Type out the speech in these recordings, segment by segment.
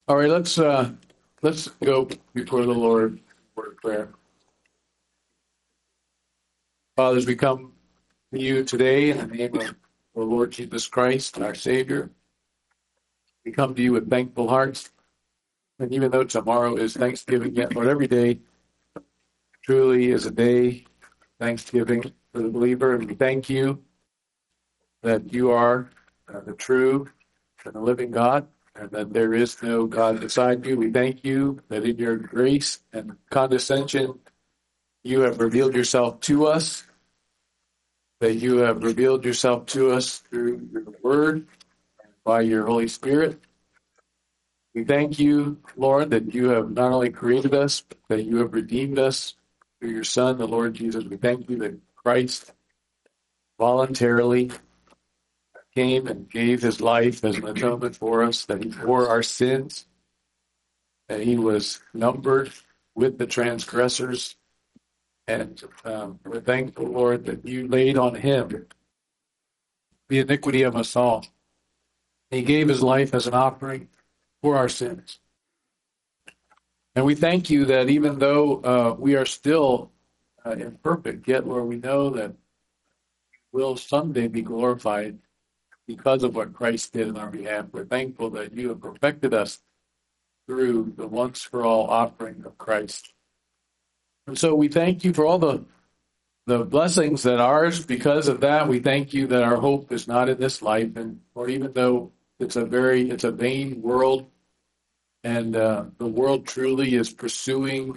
All right, let's go before the Lord for a prayer. Father, as we come to you today in the name of the Lord Jesus Christ, our Savior, we come to you with thankful hearts. And even though tomorrow is Thanksgiving, yet Lord, every day truly is a day of Thanksgiving for the believer. And we thank you that you are the true and the living God, and that there is no God beside you. We thank you that in your grace and condescension, you have revealed yourself to us, that you have revealed yourself to us through your word and by your Holy Spirit. We thank you, Lord, that you have not only created us, but that you have redeemed us through your Son, the Lord Jesus. We thank you that Christ voluntarily came and gave his life as an atonement for us, that he bore our sins, that he was numbered with the transgressors. And we're thankful, Lord, that you laid on him the iniquity of us all. He gave his life as an offering for our sins. And we thank you that even though we are still imperfect, yet, Lord, we know that we will someday be glorified because of what Christ did on our behalf. We're thankful that you have perfected us through the once-for-all offering of Christ. And so we thank you for all the blessings that are ours. Because of that, we thank you that our hope is not in this life. And or even though it's a vain world, and the world truly is pursuing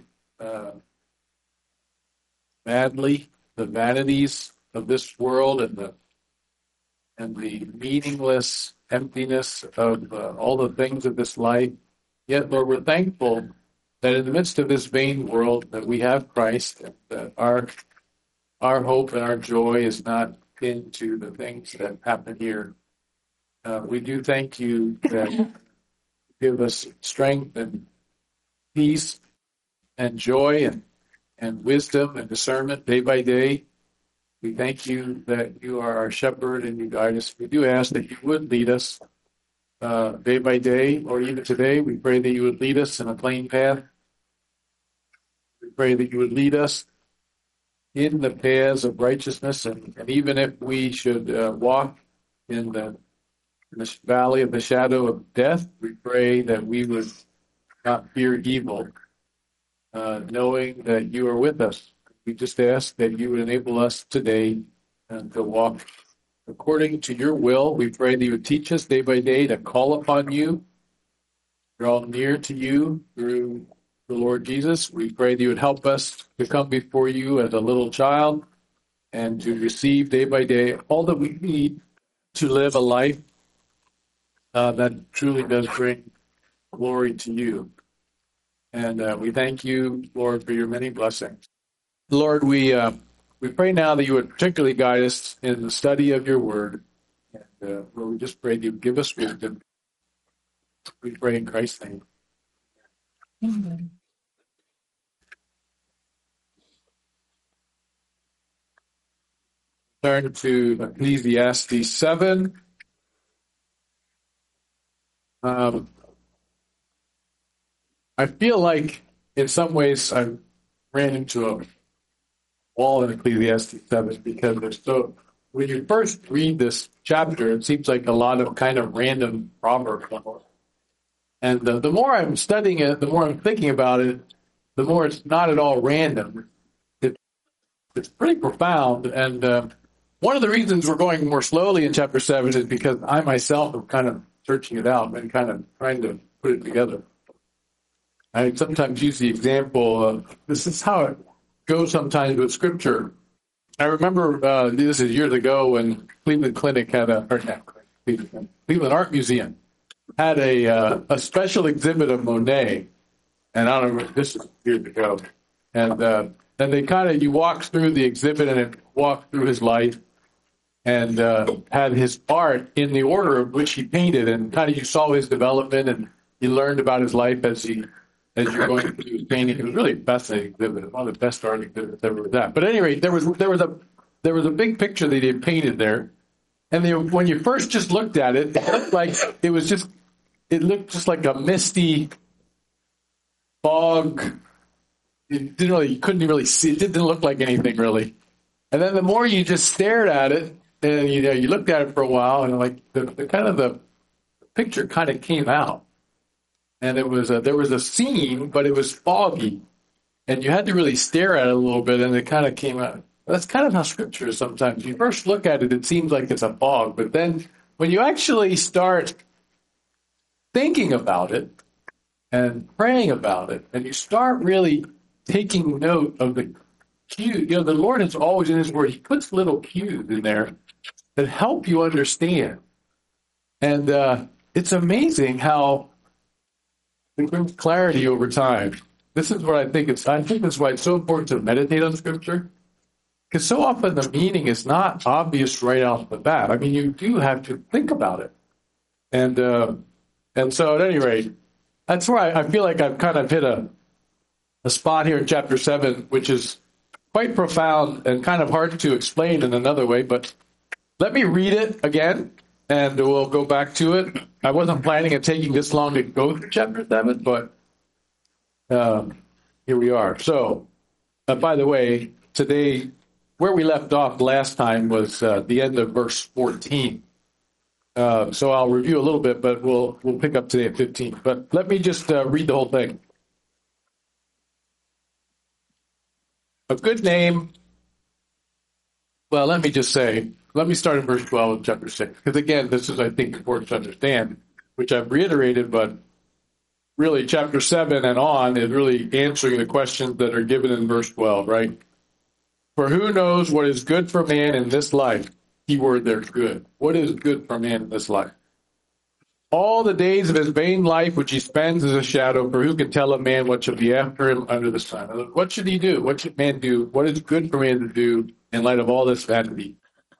madly the vanities of this world and the meaningless emptiness of all the things of this life. Yet, Lord, we're thankful that in the midst of this vain world that we have Christ, and that our hope and our joy is not into the things that happen here. We do thank you that you give us strength and peace and joy and wisdom and discernment day by day. We thank you that you are our shepherd and you guide us. We do ask that you would lead us day by day, or even today. We pray that you would lead us in a plain path. We pray that you would lead us in the paths of righteousness, and even if we should walk in the valley of the shadow of death, we pray that we would not fear evil, knowing that you are with us. We just ask that you would enable us today to walk according to your will. We pray that you would teach us day by day to call upon you, draw near to you through the Lord Jesus. We pray that you would help us to come before you as a little child and to receive day by day all that we need to live a life that truly does bring glory to you. And we thank you, Lord, for your many blessings. Lord, we pray now that you would particularly guide us in the study of your word. And Lord, we just pray that you give us wisdom. We pray in Christ's name. Amen. Turn to Ecclesiastes 7. I feel like in some ways I ran into a wall in Ecclesiastes 7 because when you first read this chapter, it seems like a lot of kind of random proverbs. And the more I'm studying it, the more I'm thinking about it, the more it's not at all random. It's pretty profound. And one of the reasons we're going more slowly in chapter 7 is because I myself am kind of searching it out and kind of trying to put it together. I sometimes use the example of this is how it goes sometimes with Scripture. I remember this is years ago when Cleveland Art Museum had a special exhibit of Monet, and I don't know, this is years ago, and they you walk through the exhibit and it walked through his life, and had his art in the order of which he painted, and kind of you saw his development, and you learned about his life as you're going through his painting. It was really a fascinating exhibit, one of the best art exhibits ever was that. But at any rate, there was a big picture that he had painted there, and when you first just looked at it, it looked like it it looked just like a misty fog. You couldn't really see. It didn't look like anything really. And then the more you just stared at it, and you looked at it for a while, and like the picture kind of came out, and there was a scene, but it was foggy, and you had to really stare at it a little bit, and it kind of came out. That's kind of how Scripture is sometimes. You first look at it, it seems like it's a fog, but then when you actually start thinking about it and praying about it, and you start really taking note of the cue, the Lord is always in His Word. He puts little cues in there that help you understand. And it's amazing how it brings clarity over time. This is what I think that's why it's so important to meditate on Scripture. Because so often the meaning is not obvious right off the bat. I mean, you do have to think about it. And so at any rate, that's where I feel like I've kind of hit a spot here in chapter 7, which is quite profound and kind of hard to explain in another way. But let me read it again, and we'll go back to it. I wasn't planning on taking this long to go through chapter 7, but here we are. So, by the way, today, where we left off last time was the end of verse 14. So I'll review a little bit, but we'll pick up today at 15. But let me just read the whole thing. A good name. Well, let me start in verse 12 of chapter 6. Because again, this is, I think, important to understand, which I've reiterated, but really chapter 7 and on is really answering the questions that are given in verse 12, right? For who knows what is good for man in this life? Keyword there, good. What is good for man in this life? All the days of his vain life which he spends is a shadow, for who can tell a man what shall be after him under the sun? What should he do? What should man do? What is good for man to do in light of all this vanity?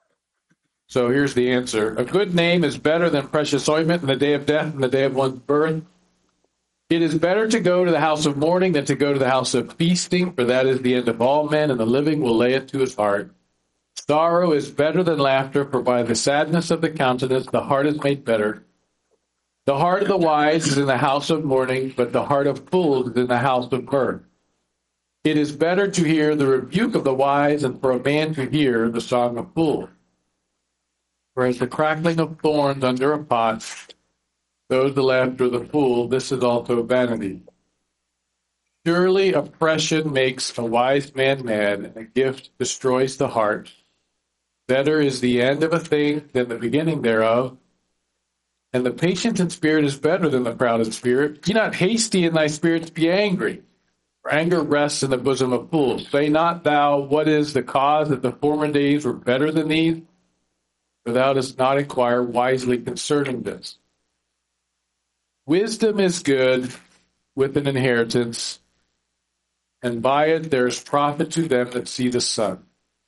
So here's the answer. A good name is better than precious ointment in the day of death and the day of one's birth. It is better to go to the house of mourning than to go to the house of feasting, for that is the end of all men, and the living will lay it to his heart. Sorrow is better than laughter, for by the sadness of the countenance the heart is made better. The heart of the wise is in the house of mourning, but the heart of fools is in the house of mirth. It is better to hear the rebuke of the wise than for a man to hear the song of fools. For as the crackling of thorns under a pot, so is the laughter of the fool. This is also vanity. Surely oppression makes a wise man mad, and a gift destroys the heart. Better is the end of a thing than the beginning thereof. And the patient in spirit is better than the proud in spirit. Be not hasty in thy spirit to be angry, for anger rests in the bosom of fools. Say not thou, what is the cause that the former days were better than these? For thou dost not inquire wisely concerning this. Wisdom is good with an inheritance, and by it there is profit to them that see the sun.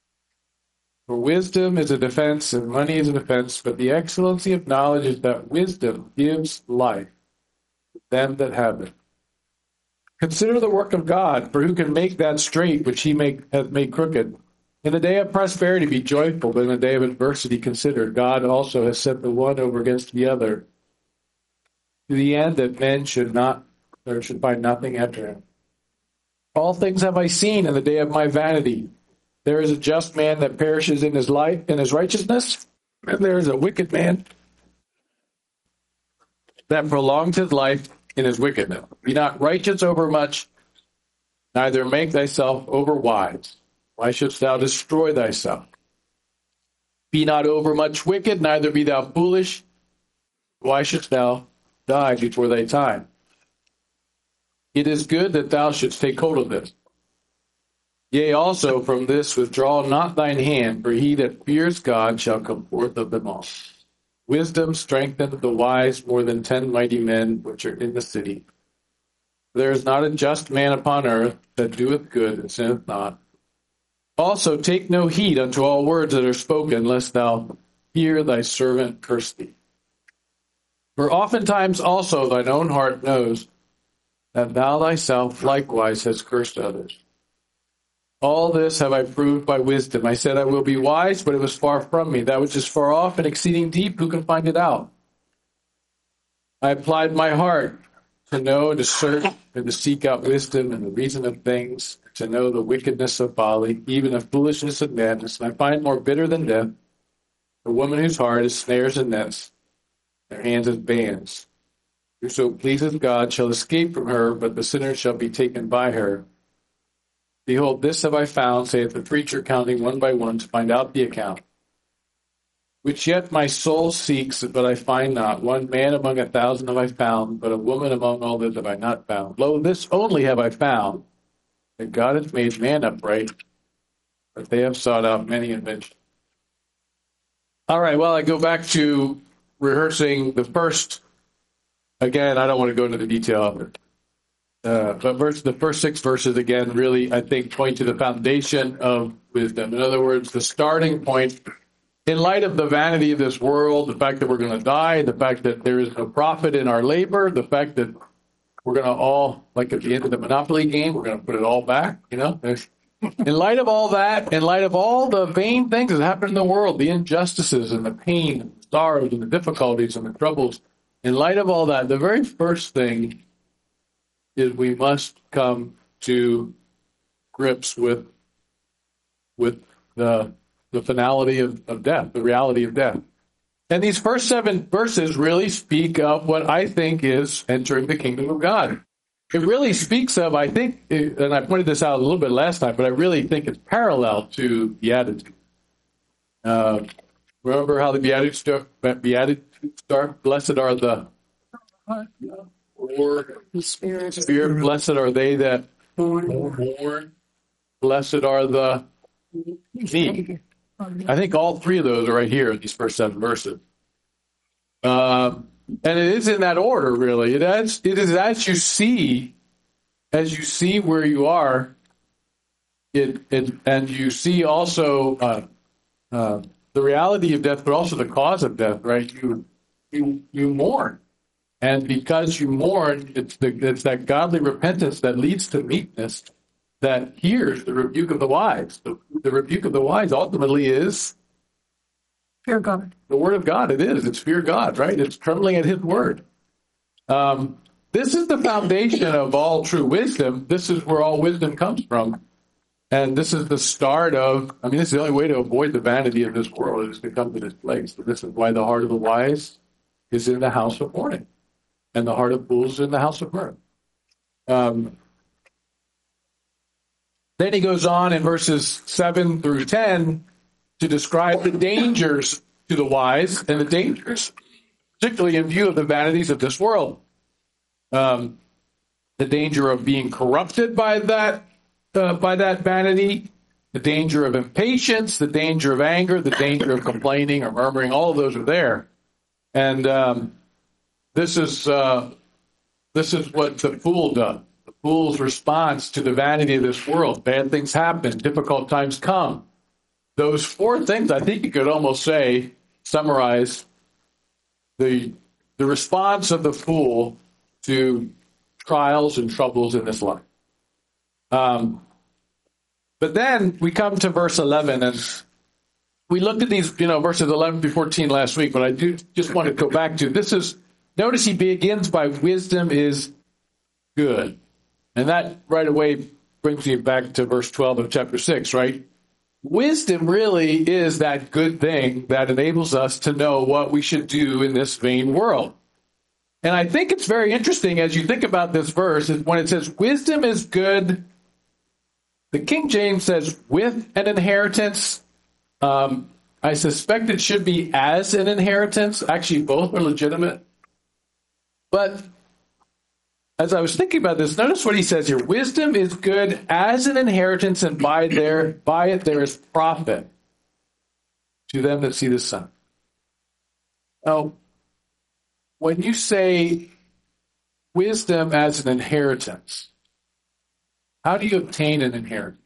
For wisdom is a defense, and money is a defense, but the excellency of knowledge is that wisdom gives life to them that have it. Consider the work of God, for who can make that straight which he hath made crooked? In the day of prosperity be joyful, but in the day of adversity consider. God also has set the one over against the other, to the end that men should find nothing after him. All things have I seen in the day of my vanity. There is a just man that perishes in his life, in his righteousness, and there is a wicked man that prolongs his life in his wickedness. Be not righteous over much, neither make thyself over wise. Why shouldst thou destroy thyself? Be not over much wicked, neither be thou foolish. Why shouldst thou die before thy time? It is good that thou shouldst take hold of this. Yea, also from this withdraw not thine hand, for he that fears God shall come forth of them all. Wisdom strengtheneth the wise more than 10 mighty men which are in the city. There is not a just man upon earth that doeth good and sinneth not. Also take no heed unto all words that are spoken, lest thou hear thy servant curse thee. For oftentimes also thine own heart knows that thou thyself likewise hast cursed others. All this have I proved by wisdom. I said I will be wise, but it was far from me. That which is far off and exceeding deep, who can find it out? I applied my heart to know and to search and to seek out wisdom and the reason of things, to know the wickedness of folly, even the foolishness of madness. And I find more bitter than death a woman whose heart is snares and nets, their hands as bands. Whoso pleases God shall escape from her, but the sinner shall be taken by her. Behold, this have I found, saith the preacher, counting one by one to find out the account. Which yet my soul seeks, but I find not. One man among 1,000 have I found, but a woman among all this have I not found. Lo, this only have I found, that God hath made man upright, but they have sought out many inventions. All right, well, I go back to rehearsing the first. Again, I don't want to go into the detail of it. But the first 6 verses, again, really, I think, point to the foundation of wisdom. In other words, the starting point, in light of the vanity of this world, the fact that we're going to die, the fact that there is no profit in our labor, the fact that we're going to all, like at the end of the Monopoly game, we're going to put it all back, you know? In light of all that, in light of all the vain things that happen in the world, the injustices and the pain and the sorrows and the difficulties and the troubles, in light of all that, the very first thing is we must come to grips with the finality of death, the reality of death. And these first 7 verses really speak of what I think is entering the kingdom of God. It really speaks of, I think, and I pointed this out a little bit last time, but I really think it's parallel to Beatitudes. Remember how the Beatitudes start? Blessed are the poor in spirit. Blessed are they that mourn. Blessed are the meek. I think all 3 of those are right here in these first 7 verses. And it is in that order, really. It is as you see where you are, and you see also the reality of death, but also the cause of death, right? You mourn, and because you mourn, it's that godly repentance that leads to meekness that hears the rebuke of the wise. The rebuke of the wise ultimately is Fear God. The word of God. It is. It's fear God, right? It's trembling at his word. This is the foundation of all true wisdom. This is where all wisdom comes from. And this is the start of, this is the only way to avoid the vanity of this world is to come to this place. So this is why the heart of the wise is in the house of mourning, and the heart of fools is in the house of mirth. Then he goes on in verses 7 through 10 to describe the dangers to the wise and the dangers, particularly in view of the vanities of this world. The danger of being corrupted by that vanity, the danger of impatience, the danger of anger, the danger of complaining or murmuring. All of those are there, and this is what the fool does. The fool's response to the vanity of this world: bad things happen, difficult times come. Those 4 things, I think you could almost say, summarize the response of the fool to trials and troubles in this life. But then we come to verse 11, and we looked at these, verses 11 through 14 last week, but I do just want to go back to this. Notice he begins by wisdom is good. And that right away brings me back to verse 12 of chapter 6, right? Wisdom really is that good thing that enables us to know what we should do in this vain world. And I think it's very interesting as you think about this verse, is when it says wisdom is good, the King James says with an inheritance. I suspect it should be as an inheritance. Actually, both are legitimate. But as I was thinking about this, notice what he says here. Wisdom is good as an inheritance, and by it there is profit to them that see the sun. Now, when you say wisdom as an inheritance, how do you obtain an inheritance?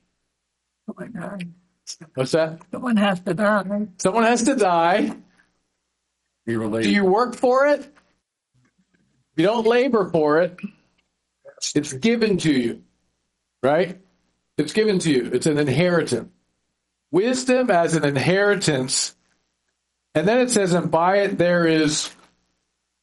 What's that? Someone has to die. Someone has to die. Do you work for it? You don't labor for it. It's given to you, right? It's given to you. It's an inheritance. Wisdom as an inheritance. And then it says, and by it there is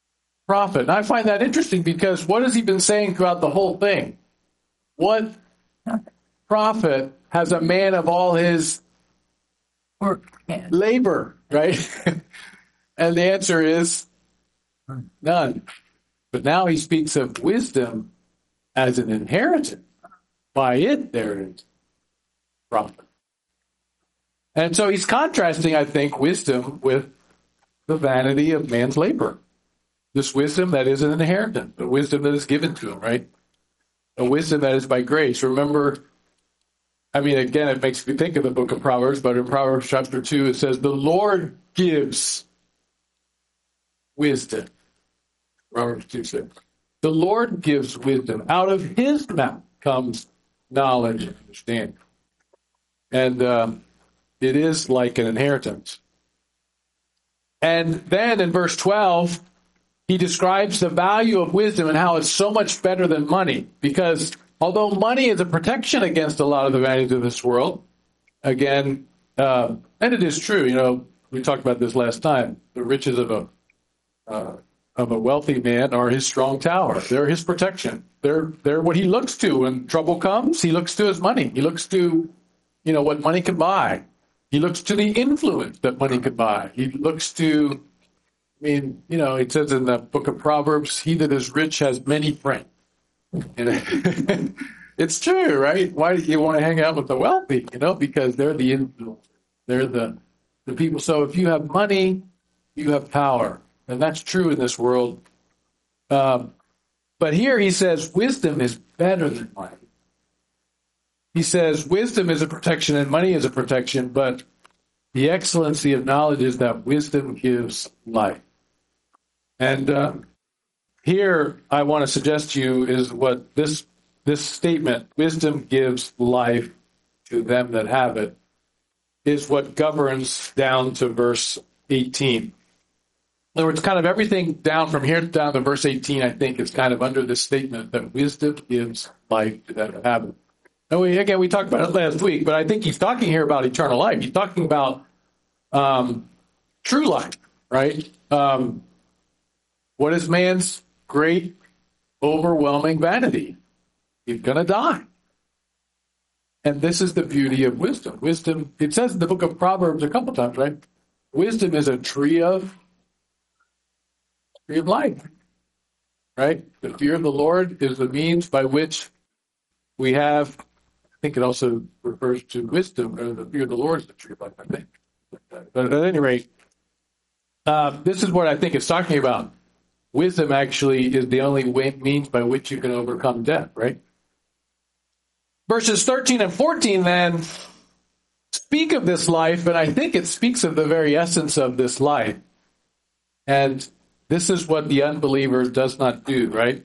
prophet. And I find that interesting because what has he been saying throughout the whole thing? What prophet has a man of all his Work. Yeah. labor, right? And the answer is none. But now he speaks of wisdom as an inheritance. By it, there is profit. And so he's contrasting, I think, wisdom with the vanity of man's labor. This wisdom that is an inheritance, a wisdom that is given to him, right? A wisdom that is by grace. Remember, I mean, again, it makes me think of the book of Proverbs, but in Proverbs chapter 2, it says, the Lord gives wisdom. Proverbs 2:6. The Lord gives wisdom. Out of his mouth comes knowledge and understanding. And it is like an inheritance. And then in verse 12, he describes the value of wisdom and how it's so much better than money. Because although money is a protection against a lot of the vanities of this world, again, and it is true, you know, we talked about this last time, the riches of a wealthy man are his strong tower. They're his protection. They're what he looks to when trouble comes. He looks to his money. He looks to, you know, what money can buy. He looks to the influence that money can buy. He looks to, I mean, you know, it says in the book of Proverbs, he that is rich has many friends. And it's true, right? Why do you want to hang out with the wealthy? You know, because they're the influence. They're the people. So if you have money, you have power. And that's true in this world. But here he says wisdom is better than money. He says wisdom is a protection and money is a protection, but the excellency of knowledge is that wisdom gives life. And here I want to suggest to you is what this statement, wisdom gives life to them that have it, is what governs down to verse 18. In other words, kind of everything down from here down to verse 18, I think, is kind of under this statement that wisdom gives life to them that have it. And we talked about it last week, but I think he's talking here about eternal life. He's talking about true life, right? What is man's great, overwhelming vanity? He's going to die. And this is the beauty of wisdom. Wisdom, it says in the book of Proverbs a couple times, right? Wisdom is a tree of life, right? The fear of the Lord is the means by which we have, I think it also refers to wisdom, or the fear of the Lord is the tree of life, I think. But at any rate, this is what I think it's talking about. Wisdom actually is the only means by which you can overcome death, right? Verses 13 and 14 then speak of this life, and I think it speaks of the very essence of this life. And this is what the unbeliever does not do, right?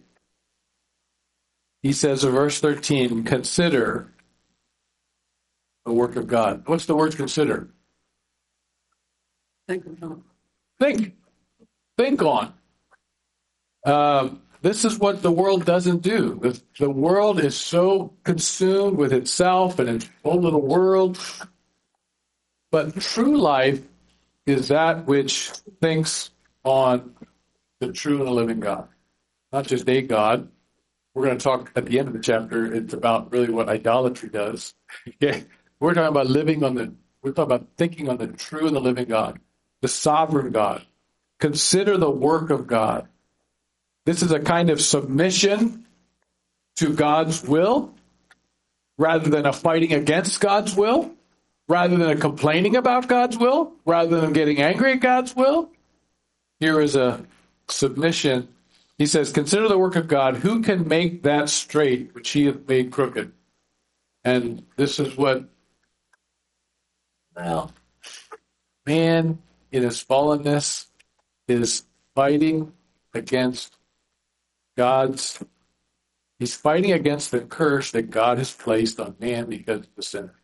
He says in verse 13, consider the work of God. What's the word consider? Think on. This is what the world doesn't do. The world is so consumed with itself and its own little world. But true life is that which thinks on the true and the living God. Not just a God. We're going to talk at the end of the chapter. It's about really what idolatry does. Okay? We're talking about we're talking about thinking on the true and the living God, the sovereign God. Consider the work of God. This is a kind of submission to God's will rather than a fighting against God's will, rather than a complaining about God's will, rather than getting angry at God's will. Here is a submission. He says, consider the work of God. Who can make that straight which he hath made crooked? And this is what, well, man in his fallenness is fighting against he's fighting against the curse that God has placed on man because of the sinner.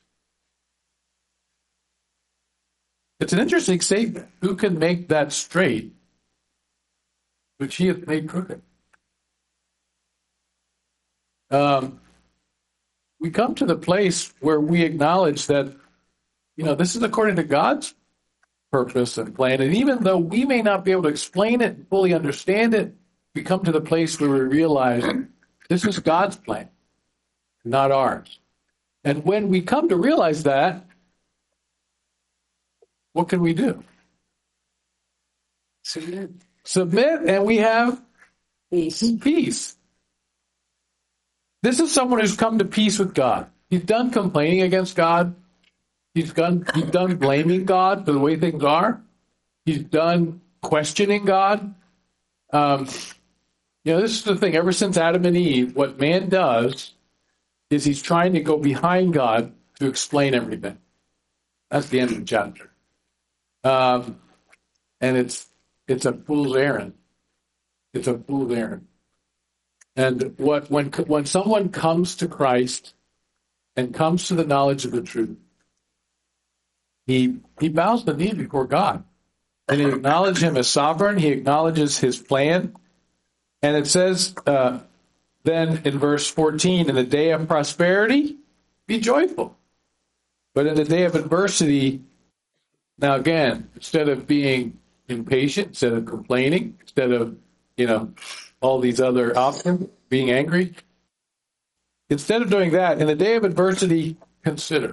It's an interesting statement. Who can make that straight which he hath made crooked? We come to the place where we acknowledge that, this is according to God's purpose and plan. And even though we may not be able to explain it and fully understand it, we come to the place where we realize this is God's plan, not ours. And when we come to realize that, what can we do? Submit, and we have peace. This is someone who's come to peace with God. He's done complaining against God. He's done blaming God for the way things are. He's done questioning God. This is the thing. Ever since Adam and Eve, what man does is he's trying to go behind God to explain everything. That's the end of the chapter. And it's a fool's errand. It's a fool's errand. And when someone comes to Christ and comes to the knowledge of the truth, he bows the knee before God. And he acknowledges him as sovereign. He acknowledges his plan. And it says then in verse 14, in the day of prosperity, be joyful. But in the day of adversity, now again, instead of being impatient, instead of complaining, instead of, all these other options, being angry, instead of doing that, in the day of adversity, consider.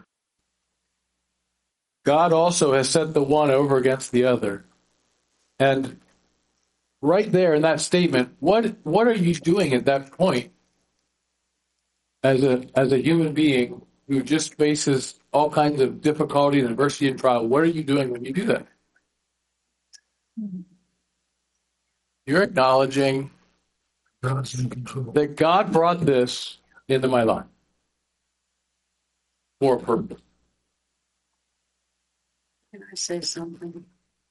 God also has set the one over against the other. And right there in that statement, what are you doing at that point as a human being who just faces all kinds of difficulty and adversity and trial? What are you doing when you do that? You're acknowledging that God brought this into my life for a purpose. Can I say something?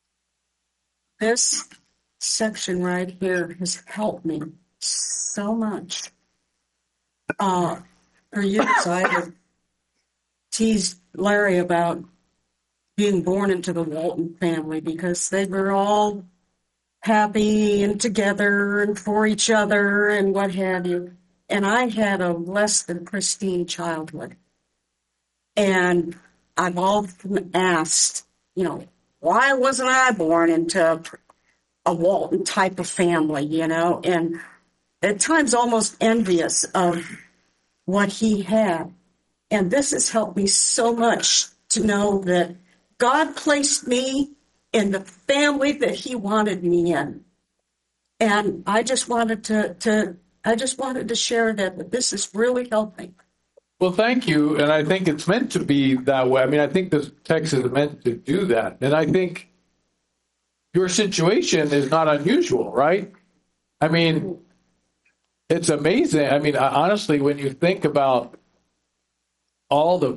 This section right here has helped me so much. For years, I had teased Larry about being born into the Walton family because they were all happy and together and for each other and what have you. And I had a less than pristine childhood. And I've often asked, why wasn't I born into a Walton type of family, and at times almost envious of what he had. And this has helped me so much to know that God placed me in the family that he wanted me in. And I just wanted to share that this has really helped me. Well, thank you. And I think it's meant to be that way. I mean, I think this text is meant to do that. And I think your situation is not unusual, right? I mean, it's amazing. I mean, honestly, when you think about all of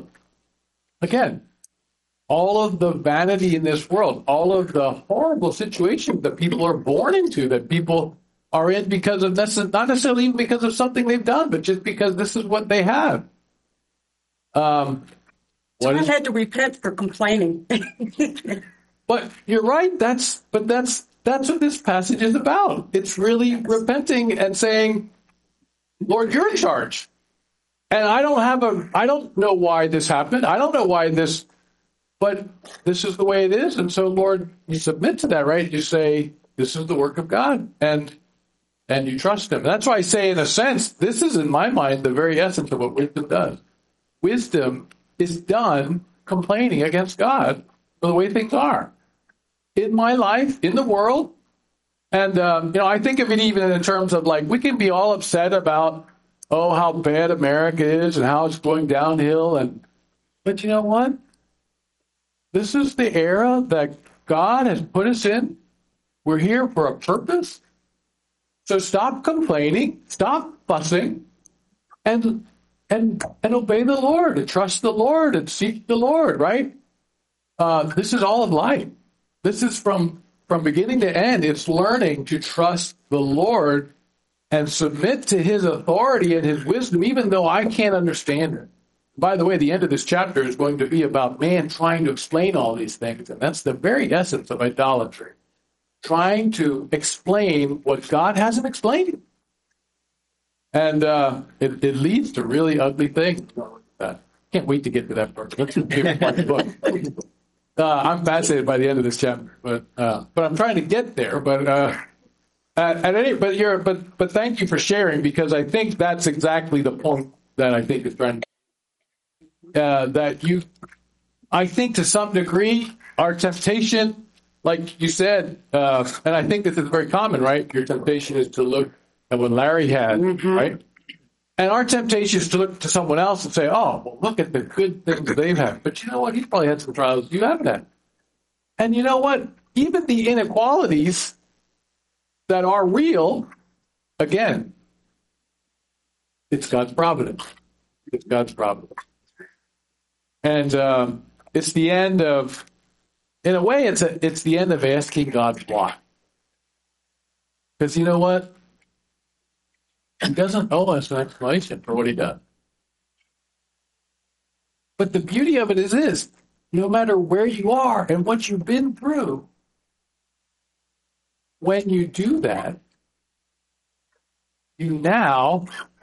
the vanity in this world, all of the horrible situations that people are born into, that people are in because of this, not necessarily even because of something they've done, but just because this is what they have. I had to repent for complaining. But you're right. That's what this passage is about. It's really repenting and saying, Lord, you're in charge. And I don't know why this happened. I don't know why this, but this is the way it is. And so, Lord, you submit to that, right? You say, this is the work of God, and you trust him. That's why I say, in a sense, this is, in my mind, the very essence of what wisdom does. Wisdom is done complaining against God for the way things are in my life, in the world. And, I think of it even in terms of, we can be all upset about, how bad America is and how it's going downhill. But you know what? This is the era that God has put us in. We're here for a purpose. So stop complaining, stop fussing, and obey the Lord, and trust the Lord, and seek the Lord, right? This is all of life. This is from beginning to end. It's learning to trust the Lord and submit to his authority and his wisdom, even though I can't understand it. By the way, the end of this chapter is going to be about man trying to explain all these things, and that's the very essence of idolatry. Trying to explain what God hasn't explained. And it leads to really ugly things. Can't wait to get to that part. That's the favorite part of the book. I'm fascinated by the end of this chapter, but I'm trying to get there. But But thank you for sharing, because I think that's exactly the point that I think is trying. I think to some degree, our temptation, like you said, and I think this is very common, right? Your temptation is to look at what Larry had, right? And our temptation is to look to someone else and say, "Oh, well, look at the good things that they've had." But you know what? He's probably had some trials you haven't had. And you know what? Even the inequalities that are real, again, it's God's providence. It's God's providence. And it's the end of, in a way, it's the end of asking God why. Because you know what? He doesn't owe us an explanation for what he does. But the beauty of it is this: no matter where you are and what you've been through, when you do that, you now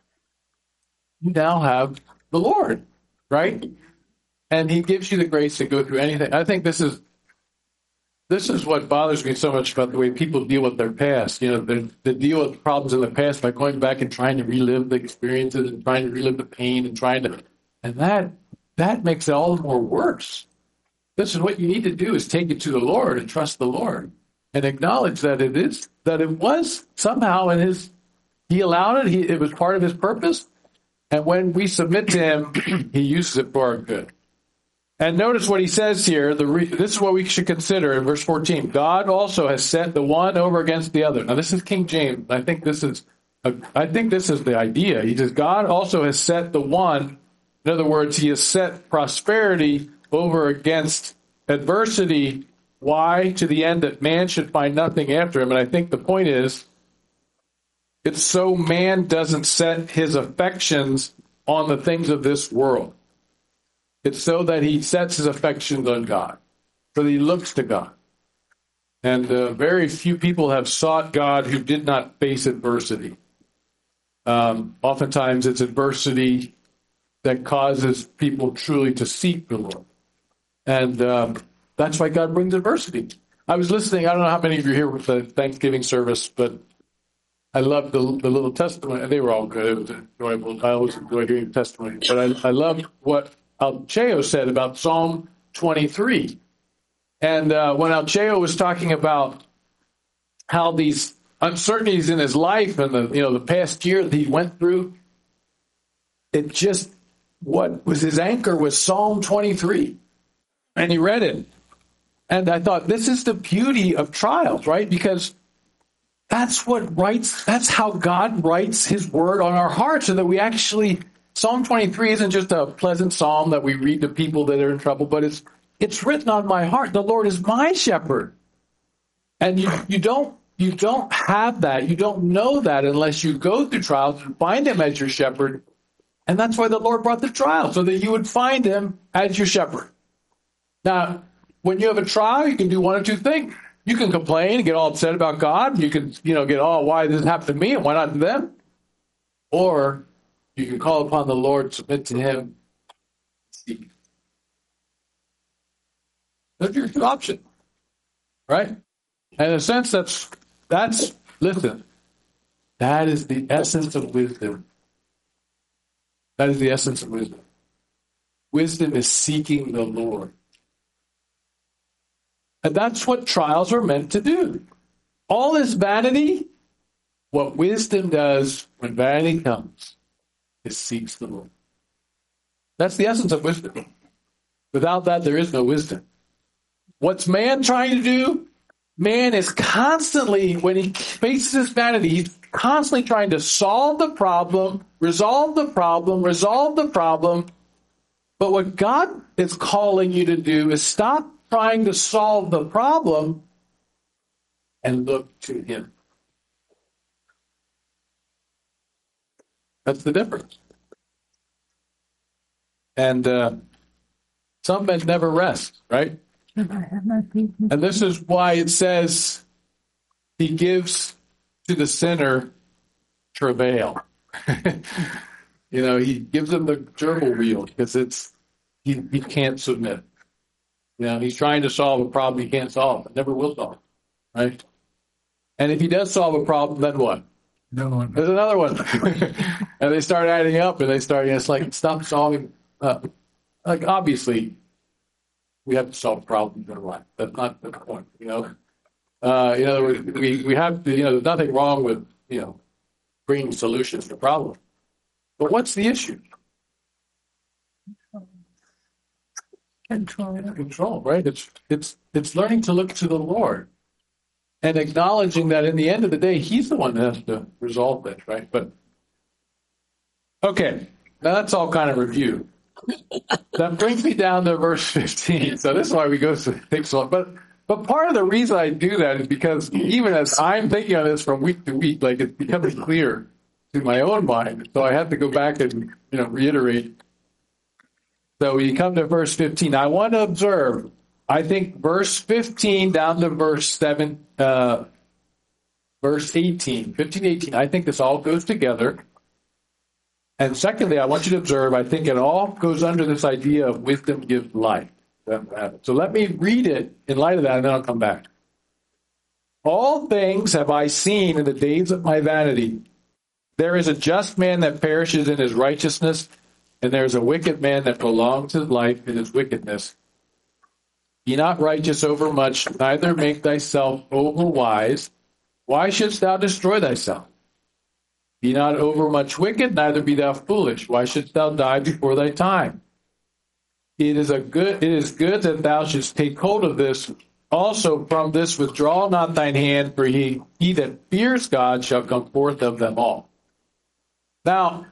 have the Lord, right? And he gives you the grace to go through anything. I think this is what bothers me so much about the way people deal with their past. You know, they deal with problems in the past by going back and trying to relive the experiences and trying to relive the pain and that makes it all the more worse. This is what you need to do: is take it to the Lord and trust the Lord and acknowledge that it was somehow he allowed it. It was part of his purpose. And when we submit to him, he uses it for our good. And notice what he says here. This is what we should consider in verse 14. God also has set the one over against the other. Now, this is King James. I think this is the idea. He says, God also has set the one. In other words, he has set prosperity over against adversity. Why? To the end that man should find nothing after him. And I think the point is, it's so man doesn't set his affections on the things of this world. It's so that he sets his affections on God, so that he looks to God. And very few people have sought God who did not face adversity. Oftentimes it's adversity that causes people truly to seek the Lord. And that's why God brings adversity. I was listening, I don't know how many of you are here with the Thanksgiving service, but I loved the little testimony, and they were all good. It was enjoyable. I always enjoy hearing testimony. But I loved what Alcheo said about Psalm 23. And when Alcheo was talking about how these uncertainties in his life and the past year that he went through, what was his anchor was Psalm 23. And he read it. And I thought, this is the beauty of trials, right? Because that's how God writes his word on our hearts, so that we actually, Psalm 23 isn't just a pleasant psalm that we read to people that are in trouble, but it's written on my heart. The Lord is my shepherd. And you don't have that. You don't know that unless you go through trials and find him as your shepherd. And that's why the Lord brought the trial, so that you would find him as your shepherd. Now, when you have a trial, you can do one of two things. You can complain and get all upset about God. You can, get, why did this happen to me and why not to them? Or you can call upon the Lord, submit to him, seek. Those are your two options, right? And in a sense, listen, that is the essence of wisdom. That is the essence of wisdom. Wisdom is seeking the Lord. And that's what trials are meant to do. All this vanity, what wisdom does when vanity comes, is seeks the Lord. That's the essence of wisdom. Without that, there is no wisdom. What's man trying to do? Man is constantly, when he faces his vanity, he's constantly trying to solve the problem, resolve the problem, resolve the problem. But what God is calling you to do is stop trying to solve the problem and look to him. That's the difference. And some men never rest, right? And this is why it says he gives to the sinner travail. He gives him the gerbil wheel because he can't submit. He's trying to solve a problem he can't solve. It never will solve, right? And if he does solve a problem, then what? No one. There's another one. And they start adding up, and they start, it's like, stop solving. Like, obviously, we have to solve problems in life. That's not the point, In other words, we have to, there's nothing wrong with, bringing solutions to problems. But what's the issue? Control, right? It's learning to look to the Lord and acknowledging that in the end of the day, He's the one that has to resolve this, right? But okay, now that's all kind of review. That brings me down to verse 15. So this is why we go through things so long. But part of the reason I do that is because even as I'm thinking on this from week to week, like it's becoming clear to my own mind. So I have to go back and reiterate. So we come to verse 15. I want to observe, I think verse 15 down to verse 18, 15, 18. I think this all goes together. And secondly, I want you to observe, I think it all goes under this idea of wisdom gives life. So let me read it in light of that, and then I'll come back. All things have I seen in the days of my vanity. There is a just man that perishes in his righteousness, and there is a wicked man that prolongs his life in his wickedness. Be not righteous over much, neither make thyself over wise. Why shouldst thou destroy thyself? Be not over much wicked, neither be thou foolish. Why shouldst thou die before thy time? It is good that thou shouldst take hold of this. Also from this withdraw not thine hand, for he that fears God shall come forth of them all. Now,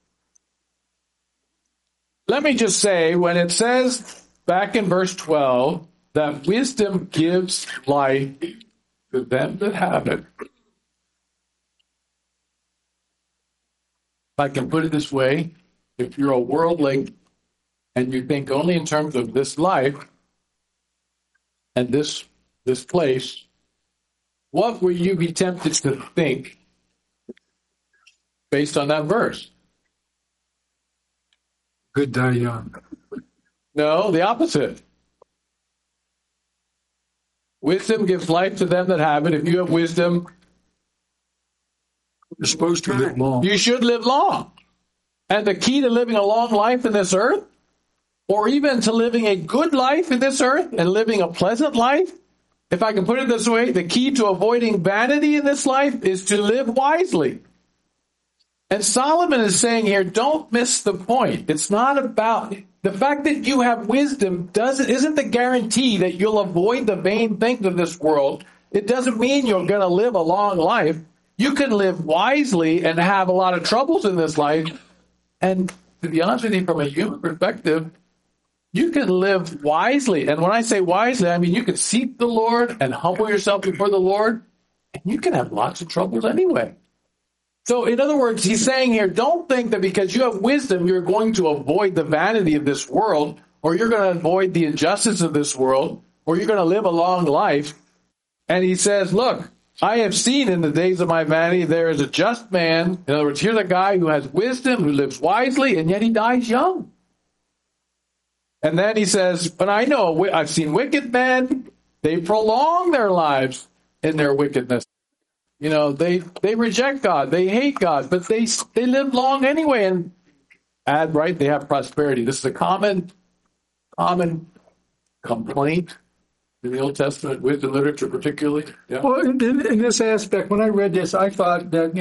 let me just say, when it says back in verse 12 that wisdom gives life to them that have it, if I can put it this way, if you're a worldling and you think only in terms of this life and this place, what will you be tempted to think based on that verse? Good die young. No, the opposite. Wisdom gives life to them that have it. If you have wisdom, You're supposed to live long. you should live long. And the key to living a long life in this earth, or even to living a good life in this earth and living a pleasant life, if I can put it this way, the key to avoiding vanity in this life is to live wisely. And Solomon is saying here, don't miss the point. It's not about the fact that you have wisdom isn't the guarantee that you'll avoid the vain things of this world. It doesn't mean you're going to live a long life. You can live wisely and have a lot of troubles in this life. And to be honest with you, from a human perspective, you can live wisely. And when I say wisely, I mean you can seek the Lord and humble yourself before the Lord, and you can have lots of troubles anyway. So in other words, he's saying here, don't think that because you have wisdom, you're going to avoid the vanity of this world, or you're going to avoid the injustice of this world, or you're going to live a long life. And he says, look, I have seen in the days of my vanity, there is a just man. In other words, here's a guy who has wisdom, who lives wisely, and yet he dies young. And then he says, but I know, I've seen wicked men. They prolong their lives in their wickedness. They reject God. They hate God, but they live long anyway. And they have prosperity. This is a common complaint in the Old Testament, wisdom literature particularly. Yeah. Well, in this aspect, when I read this, I thought that,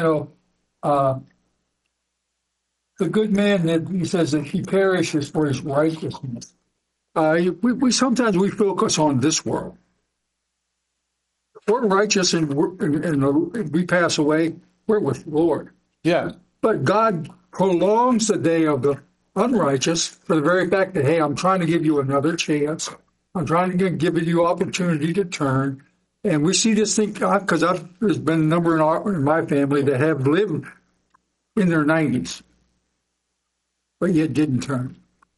the good man, that he says that he perishes for his righteousness. We sometimes focus on this world. We're righteous and we pass away, we're with the Lord. Yeah. But God prolongs the day of the unrighteous for the very fact that, hey, I'm trying to give you another chance. I'm trying to give you opportunity to turn. And we see this thing, because there's been a number in my family that have lived in their 90s, but yet didn't turn.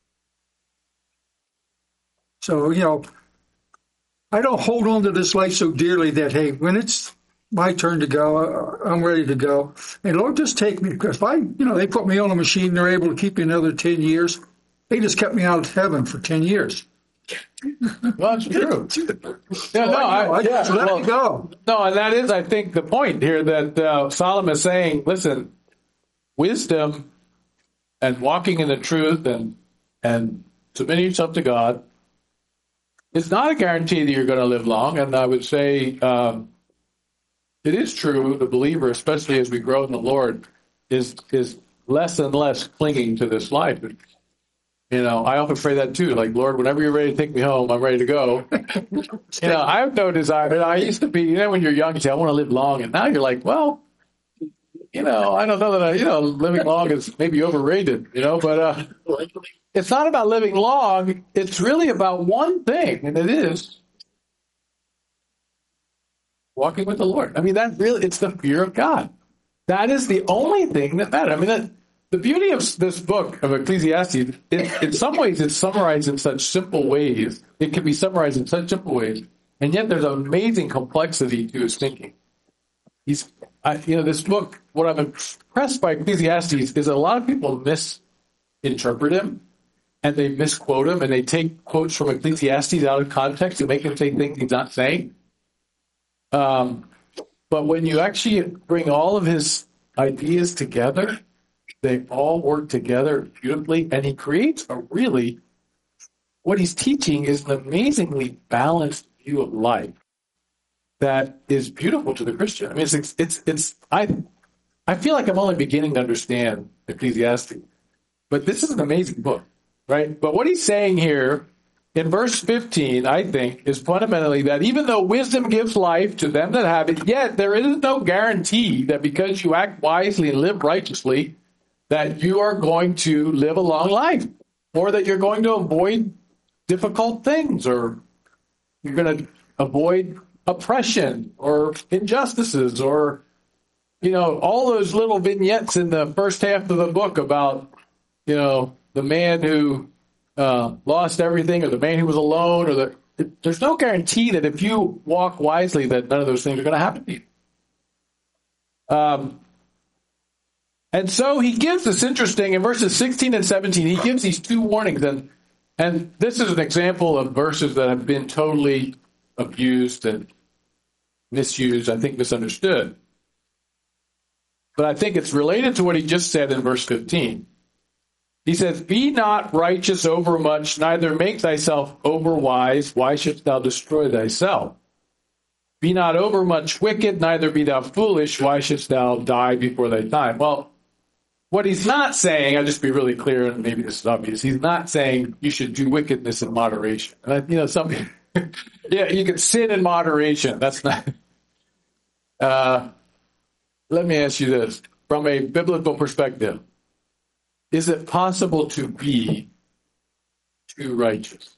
So, I don't hold on to this life so dearly that, hey, when it's my turn to go, I'm ready to go. And Lord, just take me, because they put me on a machine, they're able to keep me another 10 years. They just kept me out of heaven for 10 years. Well, it's true. Yeah, no, Let me go. no, and that is, I think, the point here that Solomon is saying. Listen, wisdom and walking in the truth and submitting yourself to God is not a guarantee that you're going to live long. And I would say it is true. The believer, especially as we grow in the Lord, is less and less clinging to this life. I often pray that too. Like, Lord, whenever you're ready to take me home, I'm ready to go. I have no desire. I used to be, when you're young, you say, I want to live long. And now you're like, well, I don't know that living long is maybe overrated, but it's not about living long. It's really about one thing, and it is walking with the Lord. I mean, it's the fear of God. That is the only thing that matters. I mean, the beauty of this book of Ecclesiastes, in some ways, it's summarized in such simple ways. It can be summarized in such simple ways, and yet there's an amazing complexity to his thinking. This book, what I'm impressed by Ecclesiastes is a lot of people misinterpret him, and they misquote him, and they take quotes from Ecclesiastes out of context and make him say things he's not saying. But when you actually bring all of his ideas together, they all work together beautifully, and he creates what he's teaching is an amazingly balanced view of life that is beautiful to the Christian. I mean, I feel like I'm only beginning to understand Ecclesiastes, but this is an amazing book, right? But what he's saying here in verse 15, I think, is fundamentally that even though wisdom gives life to them that have it, yet there is no guarantee that because you act wisely and live righteously, that you are going to live a long life, or that you're going to avoid difficult things, or you're going to avoid oppression or injustices, or all those little vignettes in the first half of the book about the man who lost everything, or the man who was alone, there's no guarantee that if you walk wisely that none of those things are going to happen to you. And so he gives this interesting, in verses 16 and 17, he gives these two warnings. And this is an example of verses that have been totally abused and misused, I think misunderstood. But I think it's related to what he just said in verse 15. He says, be not righteous overmuch, neither make thyself overwise. Why shouldst thou destroy thyself? Be not overmuch wicked, neither be thou foolish. Why shouldst thou die before thy time? Well, what he's not saying, I'll just be really clear, and maybe this is obvious, he's not saying you should do wickedness in moderation. Some yeah, you can sin in moderation. That's not... let me ask you this. From a biblical perspective, is it possible to be too righteous?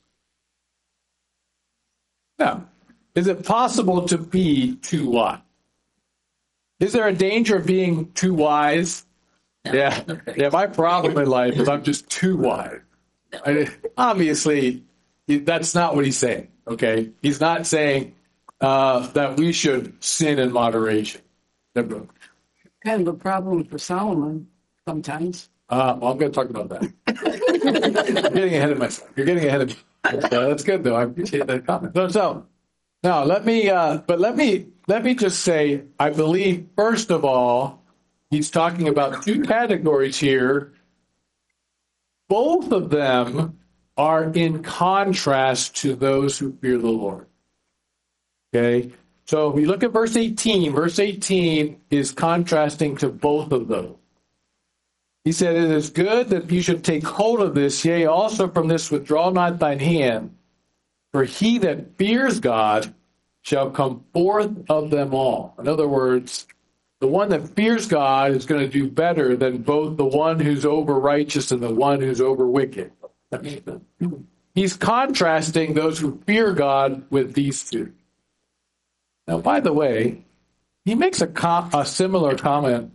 No. Is it possible to be too wise? Is there a danger of being too wise? Yeah. My problem in life is I'm just too wise. Obviously, that's not what he's saying. Okay, he's not saying that we should sin in moderation. Kind of a problem for Solomon sometimes. Well, I'm going to talk about that. You're getting ahead of myself. You're getting ahead of me. That's good, though. I appreciate that comment. So now let me just say, I believe first of all, he's talking about two categories here. Both of them are in contrast to those who fear the Lord. Okay? So if you look at verse 18 is contrasting to both of those. He said, it is good that you should take hold of this, yea, also from this withdraw not thine hand, for he that fears God shall come forth of them all. In other words, the one that fears God is going to do better than both the one who's over righteous and the one who's over wicked. He's contrasting those who fear God with these two. Now, by the way, he makes a similar comment.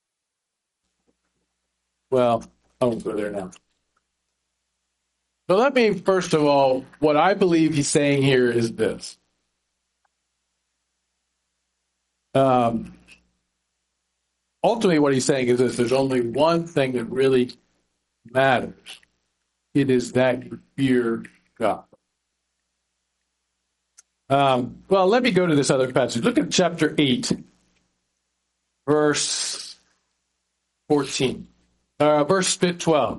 Well, I won't go there now. But let me, first of all, what I believe he's saying here is this. Ultimately, what he's saying is this. There's only one thing that really matters. It is that you fear God. Well, let me go to this other passage. Look at chapter 8, verse 14. Verse 12.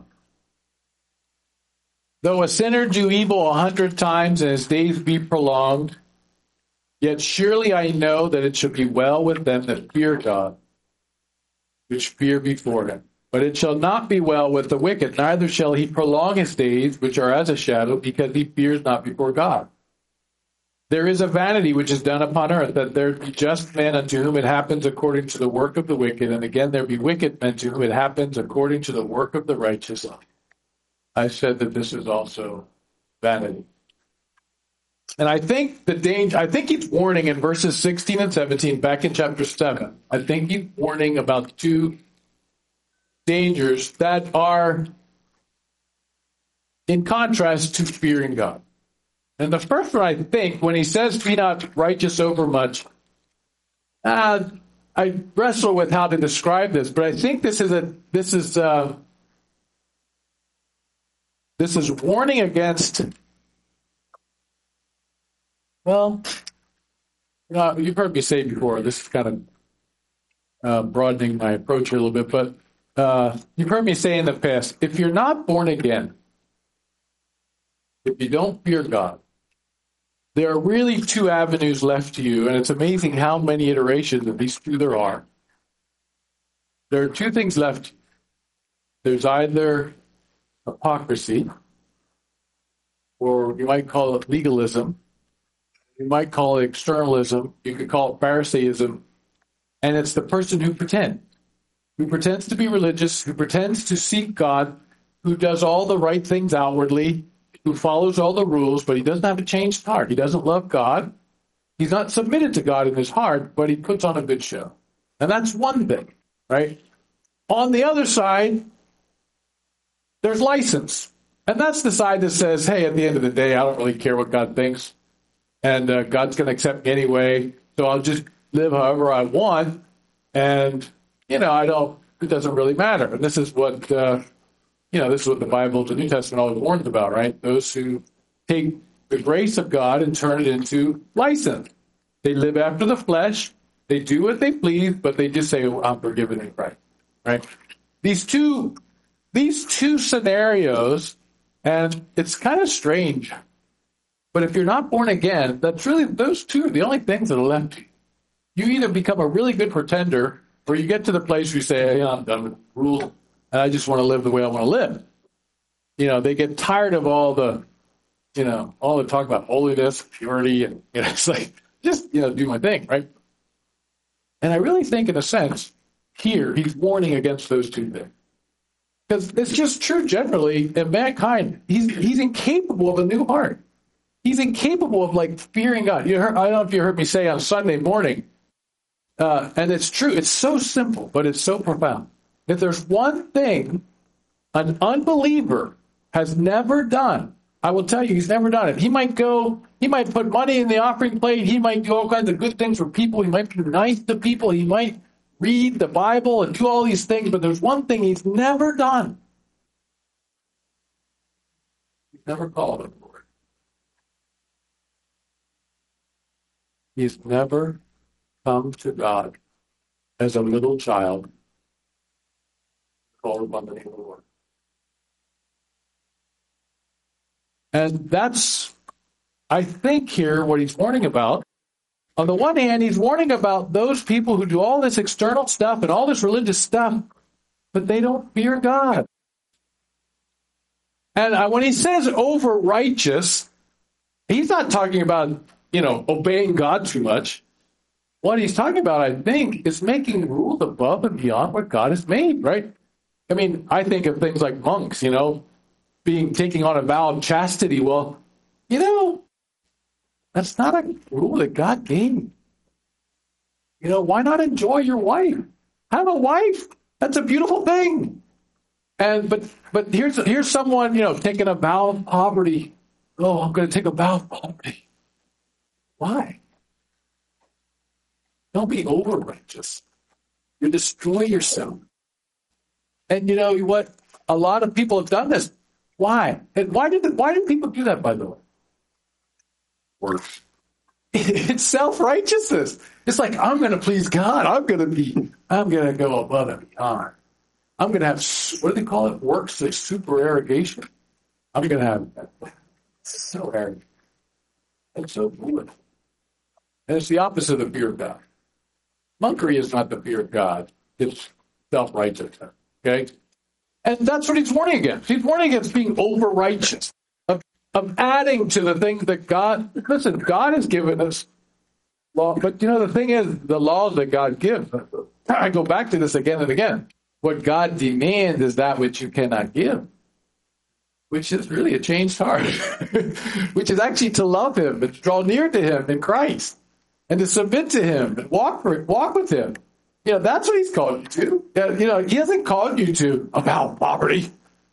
Though a sinner do evil 100 times and his days be prolonged, yet surely I know that it shall be well with them that fear God, which fear before him. But it shall not be well with the wicked, neither shall he prolong his days, which are as a shadow, because he fears not before God. There is a vanity which is done upon earth, that there be just men unto whom it happens according to the work of the wicked, and again there be wicked men to whom it happens according to the work of the righteous. I said that this is also vanity. And I think he's warning in verses 16 and 17, back in chapter 7. I think he's warning about two dangers that are in contrast to fearing God. And the first one, I think, when he says, be not righteous overmuch, I wrestle with how to describe this, but I think this is warning against, well, you've heard me say before, this is kind of broadening my approach here a little bit, but you've heard me say in the past, if you're not born again, if you don't fear God, there are really two avenues left to you, and it's amazing how many iterations of these two there are. There are two things left. There's either hypocrisy, or you might call it legalism. You might call it externalism. You could call it Pharisaism. And it's the person who pretends to be religious, who pretends to seek God, who does all the right things outwardly, who follows all the rules, but he doesn't have a changed heart. He doesn't love God. He's not submitted to God in his heart, but he puts on a good show. And that's one thing, right? On the other side, there's license. And that's the side that says, hey, at the end of the day, I don't really care what God thinks. And God's going to accept me anyway. So I'll just live however I want. And, it doesn't really matter. And this is what, this is what the Bible, the New Testament always warns about, right? Those who take the grace of God and turn it into license. They live after the flesh. They do what they please, but they just say, oh, I'm forgiven in Christ, right? These two scenarios, and it's kind of strange, but if you're not born again, that's really, those two are the only things that are left to you. You either become a really good pretender, or you get to the place where you say, hey, I'm done with rules, and I just want to live the way I want to live. They get tired of all the talk about holiness, purity, and it's like, just, do my thing, right? And I really think, in a sense, here, he's warning against those two things. Because it's just true generally in mankind. He's incapable of a new heart. He's incapable of fearing God. I don't know if you heard me say on Sunday morning, and it's true. It's so simple, but it's so profound. If there's one thing an unbeliever has never done, I will tell you, he's never done it. He might put money in the offering plate. He might do all kinds of good things for people. He might be nice to people. He might read the Bible and do all these things, but there's one thing he's never done. He's never called on the Lord. He's never come to God as a little child, called upon the name of the Lord. And that's, I think, here what he's warning about. On the one hand, he's warning about those people who do all this external stuff and all this religious stuff, but they don't fear God. And when he says over righteous, he's not talking about, obeying God too much. What he's talking about, I think, is making rules above and beyond what God has made, right? I mean, I think of things like monks, taking on a vow of chastity. Well, that's not a rule that God gave. Why not enjoy your wife? Have a wife. That's a beautiful thing. But here's someone, taking a vow of poverty. Oh, I'm going to take a vow of poverty. Why? Don't be over righteous. You destroy yourself. And you know what? A lot of people have done this. Why? And why did people do that, by the way? Works. It's self-righteousness. It's like, I'm going to please God. I'm going to go above and beyond. I'm going to have, what do they call it? Works of supererogation. I'm going to have so arrogant. It's so foolish. And it's the opposite of fear of God. Monkery is not the fear of God. It's self-righteousness. Okay? And that's what he's warning against. He's warning against being over-righteous, of adding to the things that God, listen, God has given us law. But the thing is, the laws that God gives, I go back to this again and again. What God demands is that which you cannot give, which is really a changed heart, which is actually to love him and draw near to him in Christ and to submit to him and walk with him. That's what he's called you to. He hasn't called you to about poverty.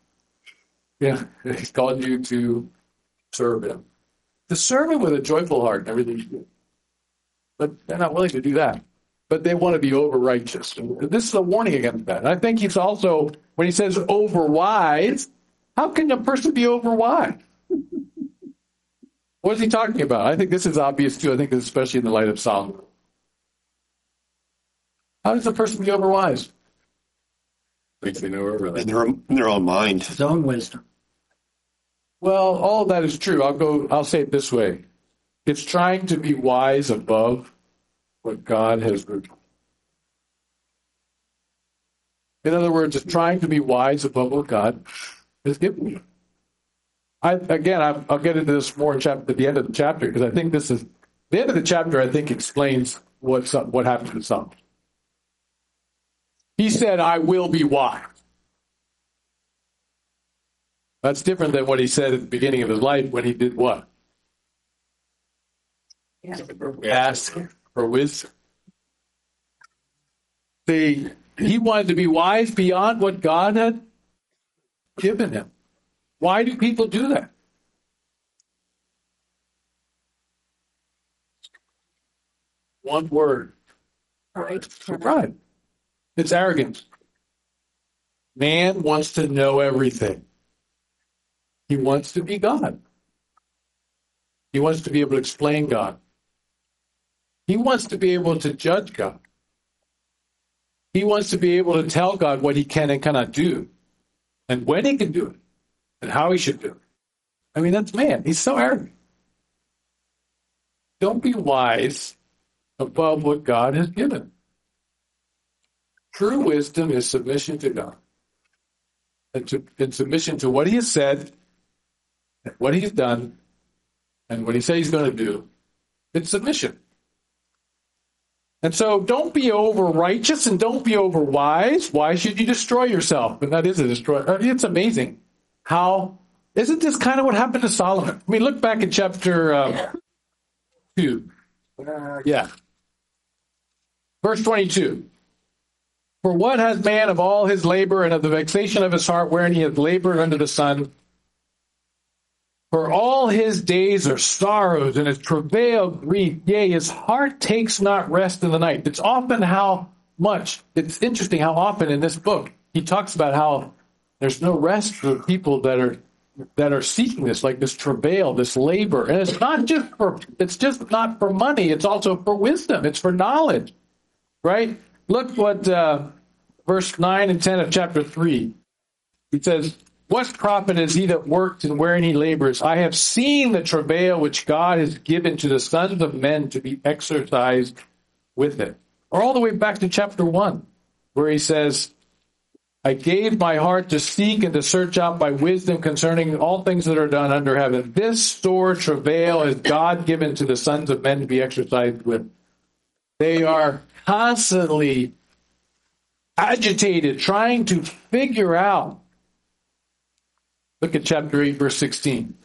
He's called you to serve him. To serve him with a joyful heart and everything you do. But they're not willing to do that. But they want to be over-righteous. This is a warning against that. And I think he's also, when he says over-wise, how can a person be over-wise? What is he talking about? I think this is obvious too. I think this is especially in the light of Solomon. How does a person be over-wise? Thinks they know everything. In their own mind. His own wisdom. Well, all of that is true. I'll say it this way. It's trying to be wise above what God has revealed. In other words, it's trying to be wise above what God has given you. I'll get into this more at the end of the chapter, because I think this is the end of the chapter. I think explains what happened to Solomon. He said, "I will be wise." That's different than what he said at the beginning of his life when he did what? Ask for wisdom. See, he wanted to be wise beyond what God had given him. Why do people do that? One word. Pride. It's arrogance. Man wants to know everything. He wants to be God. He wants to be able to explain God. He wants to be able to judge God. He wants to be able to tell God what he can and cannot do, and when he can do it, and how he should do it. I mean, that's man. He's so arrogant. Don't be wise above what God has given. True wisdom is submission to God. And submission to what he has said, what he's done, and what he said he's going to do. It's submission. And so don't be over righteous and don't be over wise. Why should you destroy yourself? And that is a destroy. It's amazing how, isn't this kind of what happened to Solomon? I mean, look back at chapter 2. Verse 22. For what has man of all his labor and of the vexation of his heart wherein he has labored under the sun? For all his days are sorrows, and his travail grief. Yea, his heart takes not rest in the night. It's interesting how often in this book he talks about how there's no rest for people that are seeking this, like this travail, this labor. And it's just not for money, it's also for wisdom, it's for knowledge. Right? Look what verse 9 and 10 of chapter 3. He says, what profit is he that works and wherein he labors? I have seen the travail which God has given to the sons of men to be exercised with it. Or all the way back to chapter 1, where he says, I gave my heart to seek and to search out by wisdom concerning all things that are done under heaven. This sore travail is God given to the sons of men to be exercised with. They are constantly agitated, trying to figure out. Look at chapter 8, verse 16.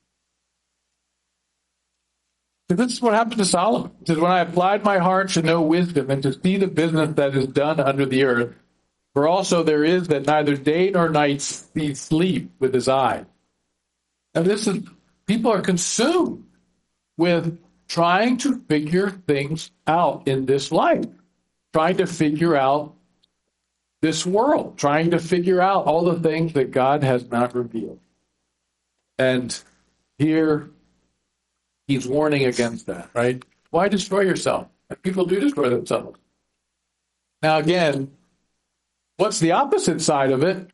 So this is what happened to Solomon. It says, when I applied my heart to know wisdom and to see the business that is done under the earth, for also there is that neither day nor night sees sleep with his eye. And people are consumed with trying to figure things out in this life, trying to figure out this world, trying to figure out all the things that God has not revealed. And here he's warning against that, right? Why destroy yourself? And people do destroy themselves. Now, again, what's the opposite side of it?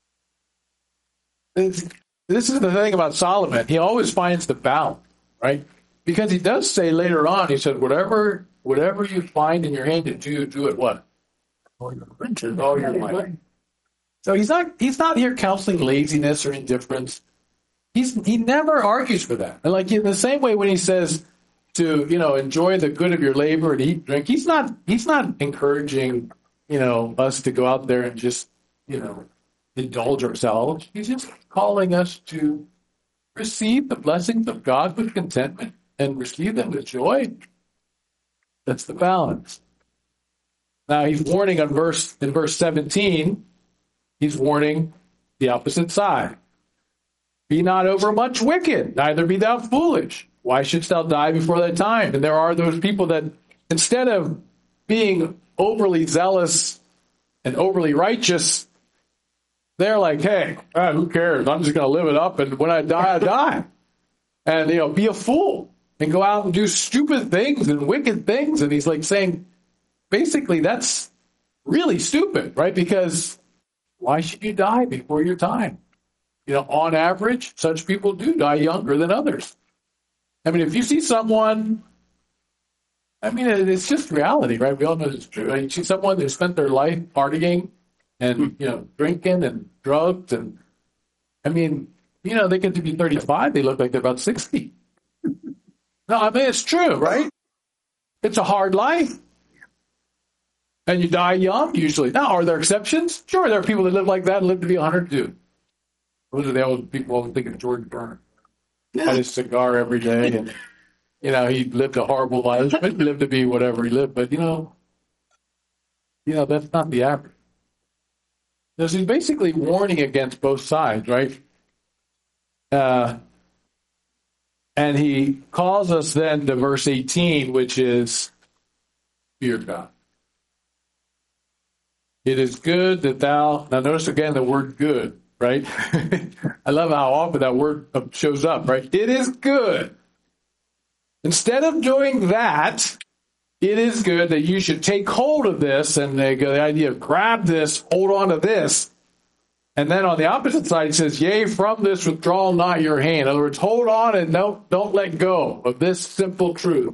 This is the thing about Solomon. He always finds the balance, right? Because he does say later on, he said, whatever you find in your hand to do it what? All your might. So he's not here counseling laziness or indifference. He never argues for that. And like in the same way when he says to, enjoy the good of your labor and eat, drink, he's not encouraging, us to go out there and just, indulge ourselves. He's just calling us to receive the blessings of God with contentment and receive them with joy. That's the balance. Now he's warning in verse 17, he's warning the opposite side. Be not overmuch wicked, neither be thou foolish. Why shouldst thou die before thy time? And there are those people that instead of being overly zealous and overly righteous, they're like, hey, who cares? I'm just going to live it up, and when I die, I die. And, be a fool and go out and do stupid things and wicked things. And he's like saying, basically, that's really stupid, right? Because why should you die before your time? On average, such people do die younger than others. I mean, if you see someone, it's just reality, right? We all know it's true. You see someone who spent their life partying and, drinking and drugs. And, they get to be 35. They look like they're about 60. No, it's true, right? It's a hard life. And you die young, usually. Now, are there exceptions? Sure, there are people that live like that and live to be 102. Those are the old people always think of George Byrne. Had his cigar every day, and, he lived a horrible life, but he lived to be whatever he lived. But, that's not the average. So he's basically warning against both sides, right? And he calls us then to verse 18, which is, fear God. It is good that thou, now notice again the word good, right? I love how often that word shows up, right? It is good. Instead of doing that, it is good that you should take hold of this, and the idea of grab this, hold on to this. And then on the opposite side, it says, yea, from this withdraw not your hand. In other words, hold on and don't let go of this simple truth.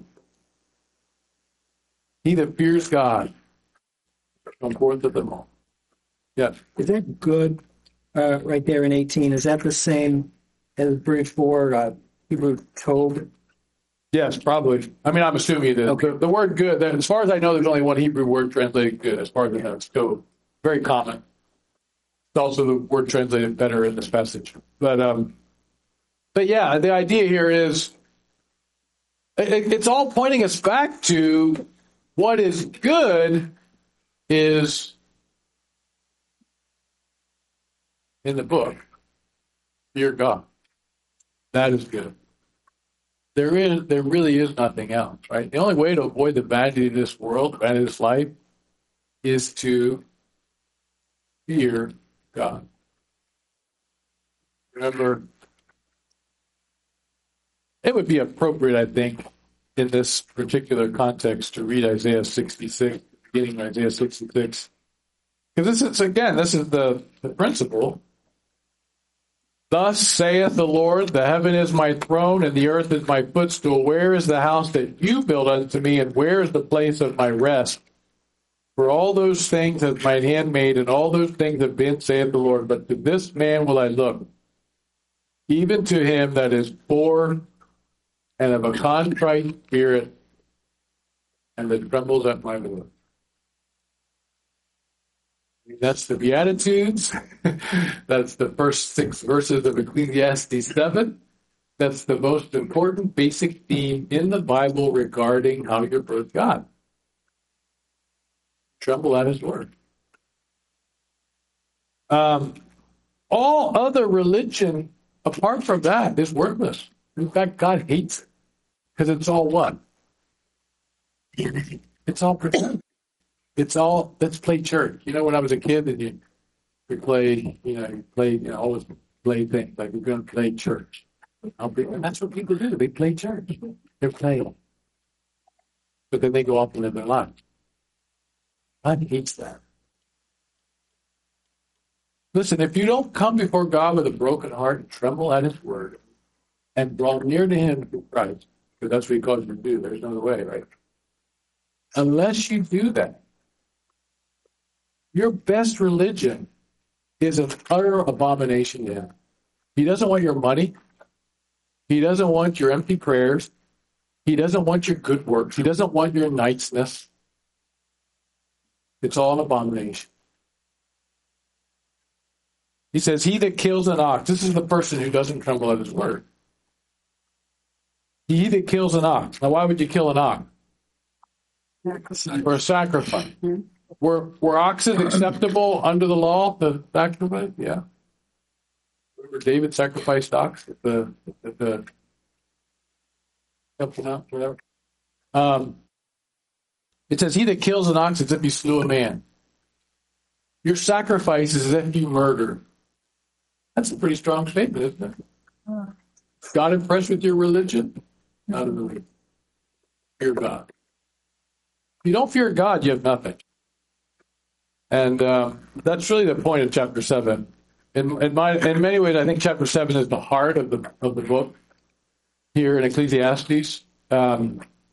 He that fears God come forth to them all. Yes. Is that good right there in 18? Is that the same as bring forward Hebrew Tov? Yes, probably. I'm assuming it is. Okay. The word good, as far as I know, there's only one Hebrew word translated good, as far as I know. It's so very common. It's also the word translated better in this passage. But yeah, the idea here is it's all pointing us back to what is good is in the book. Fear God. That is good. There really is nothing else, right? The only way to avoid the vanity of this world, vanity of this life, is to fear God. Remember, it would be appropriate, I think, in this particular context to read Isaiah 66, beginning of Isaiah 66. Because this is the principle. Thus saith the Lord, the heaven is my throne, and the earth is my footstool. Where is the house that you built unto me, and where is the place of my rest? For all those things hath mine hand made, and all those things have been, saith the Lord. But to this man will I look, even to him that is poor and of a contrite spirit, and that trembles at my word. That's the Beatitudes. That's the first 6 verses of Ecclesiastes 7. That's the most important basic theme in the Bible regarding how you approach God. Tremble at his word. All other religion, apart from that, is worthless. In fact, God hates it. Because it's all what? It's all pretend. Let's play church. When I was a kid, and you play, always play things like we're going to play church. And that's what people do. They play church. They're playing. but then they go off and live their life. God hates that. Listen, if you don't come before God with a broken heart and tremble at his word and draw near to him through Christ, because that's what he calls you to do, there's no other way, right? Unless you do that, your best religion is an utter abomination to him. He doesn't want your money. He doesn't want your empty prayers. He doesn't want your good works. He doesn't want your niceness. It's all an abomination. He says, he that kills an ox, this is the person who doesn't tremble at his word. He that kills an ox. Now, why would you kill an ox? For a sacrifice. Were oxen acceptable under the law, the sacrifice? Yeah. Remember David sacrificed ox at the whatever. It says, he that kills an ox is as if he slew a man. Your sacrifice is as if you murder. That's a pretty strong statement, isn't it? God impressed with your religion? Not a religion. Fear God. If you don't fear God, you have nothing. And that's really the point of chapter 7. In many ways, I think chapter 7 is the heart of the book here in Ecclesiastes. Let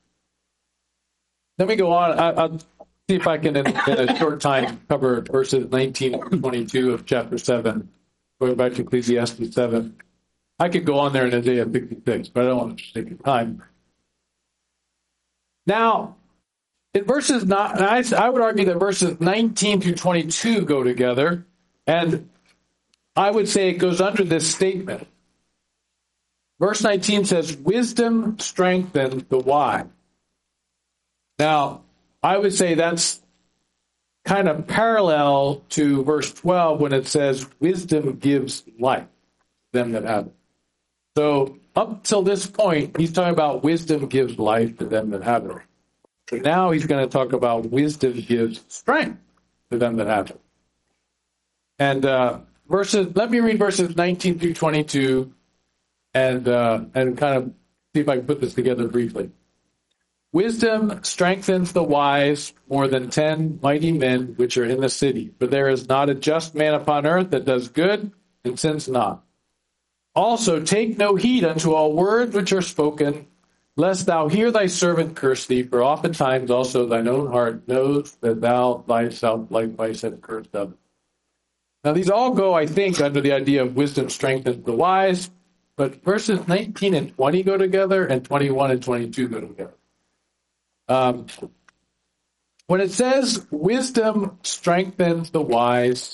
me go on. I'll see if I can, in a short time, cover verses 19 and 22 of chapter 7, going back to Ecclesiastes 7. I could go on there in Isaiah 66, but I don't want to take the time. Now, in verses 9, I would argue that verses 19 through 22 go together, and I would say it goes under this statement. Verse 19 says, wisdom strengthens the wise. Now, I would say that's kind of parallel to verse 12 when it says, wisdom gives life to them that have it. So up till this point, he's talking about wisdom gives life to them that have it. So now he's going to talk about wisdom gives strength to them that have it. And let me read verses 19 through 22 and kind of see if I can put this together briefly. Wisdom strengthens the wise more than 10 mighty men which are in the city. For there is not a just man upon earth that does good and sins not. Also take no heed unto all words which are spoken, lest thou hear thy servant curse thee, for oftentimes also thine own heart knows that thou thyself likewise hast cursed others. Now these all go, I think, under the idea of wisdom strengthens the wise, but verses 19 and 20 go together, and 21 and 22 go together. When it says wisdom strengthens the wise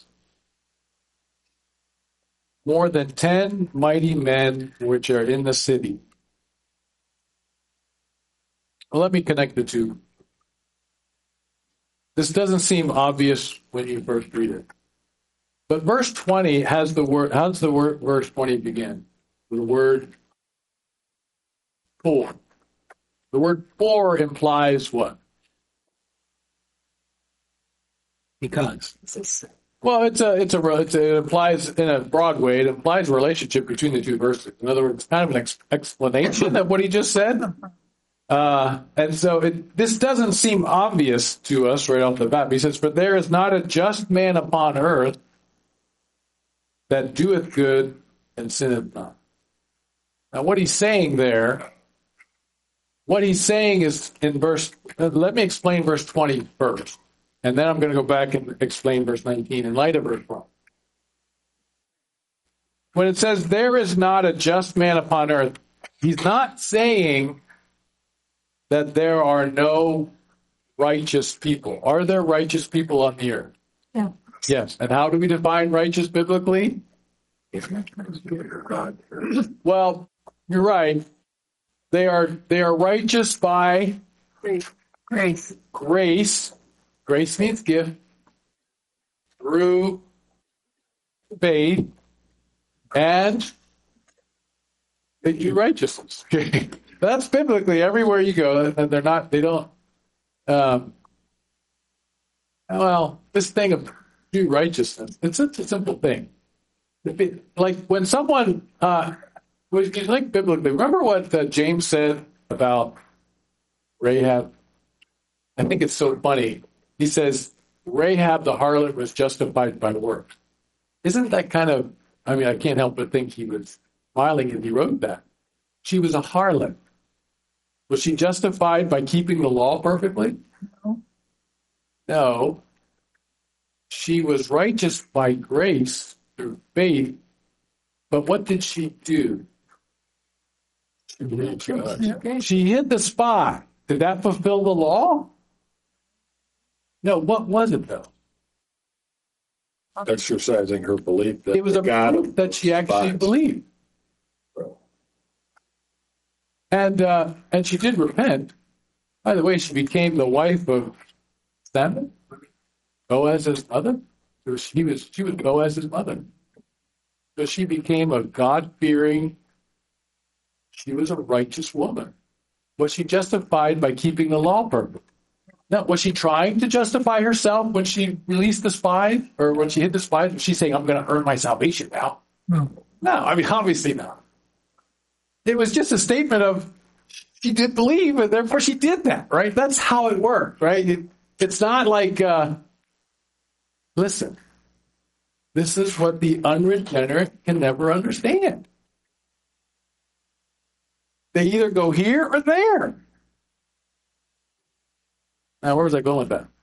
more than 10 mighty men which are in the city. Well, let me connect the two. This doesn't seem obvious when you first read it. But verse 20 has the word, how does the word verse 20 begin? The word for. The word for implies what? Because. Well, it implies, in a broad way, it implies a relationship between the two verses. In other words, it's kind of an explanation of what he just said. And so this doesn't seem obvious to us right off the bat. He says, for there is not a just man upon earth that doeth good and sinneth not. Now, what he's saying there, is in let me explain verse 20 first. And then I'm going to go back and explain verse 19 in light of verse 1. When it says, there is not a just man upon earth, he's not saying that there are no righteous people. Are there righteous people on the earth? Yeah. Yes. And how do we define righteous biblically? Well, you're right. They are righteous by grace. Grace means gift. Through faith. And they do righteousness. That's biblically everywhere you go. And they don't. This thing of do righteousness, it's such a simple thing. Like when someone, like biblically, remember what James said about Rahab? I think it's so funny. He says, Rahab the harlot was justified by works. Isn't that kind of, I mean, I can't help but think he was smiling as he wrote that. She was a harlot. Was she justified by keeping the law perfectly? No. She was righteous by grace through faith. But what did she do? She hid the spot. Did that fulfill the law? No, what was it though? Exercising her belief that It was a God proof that she actually abides. believed. And she did repent. By the way, she became the wife of Samuel, Boaz's mother. She was Boaz's mother. So she became a God-fearing, she was a righteous woman. Was she justified by keeping the law perfect? No. Was she trying to justify herself when she released the spies or when she hid the spies? Was she saying, I'm going to earn my salvation now? No. No, I mean, obviously not. It was just a statement of she did believe, and therefore she did that, right? That's how it worked, right? It's not like, listen, this is what the unregenerate can never understand. They either go here or there. Now, where was I going with that?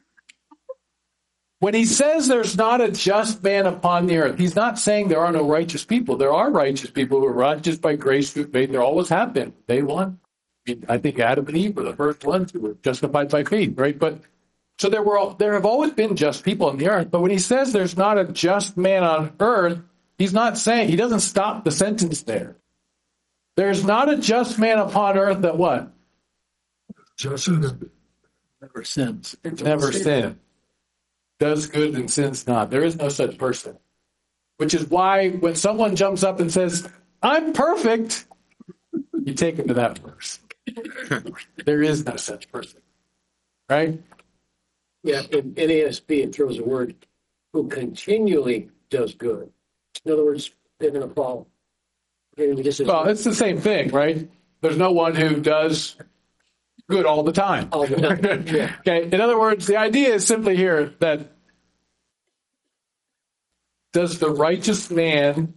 When he says there's not a just man upon the earth, he's not saying there are no righteous people. There are righteous people who are righteous by grace through faith. There always have been. Day one. I think Adam and Eve were the first ones who were justified by faith, right? But so there have always been just people on the earth. But when he says there's not a just man on earth, he's not saying, he doesn't stop the sentence there. There's not a just man upon earth that what? Just Never sins. Never sin. Does good and sins not. There is no such person. Which is why when someone jumps up and says, I'm perfect, you take them to that verse. There is no such person. Right? Yeah, in NASB it throws a word, who continually does good. In other words, they're going to fall. Well, it's the same thing, right? There's no one who does good all the time. All the time, yeah. Okay. In other words, the idea is simply here that does the righteous man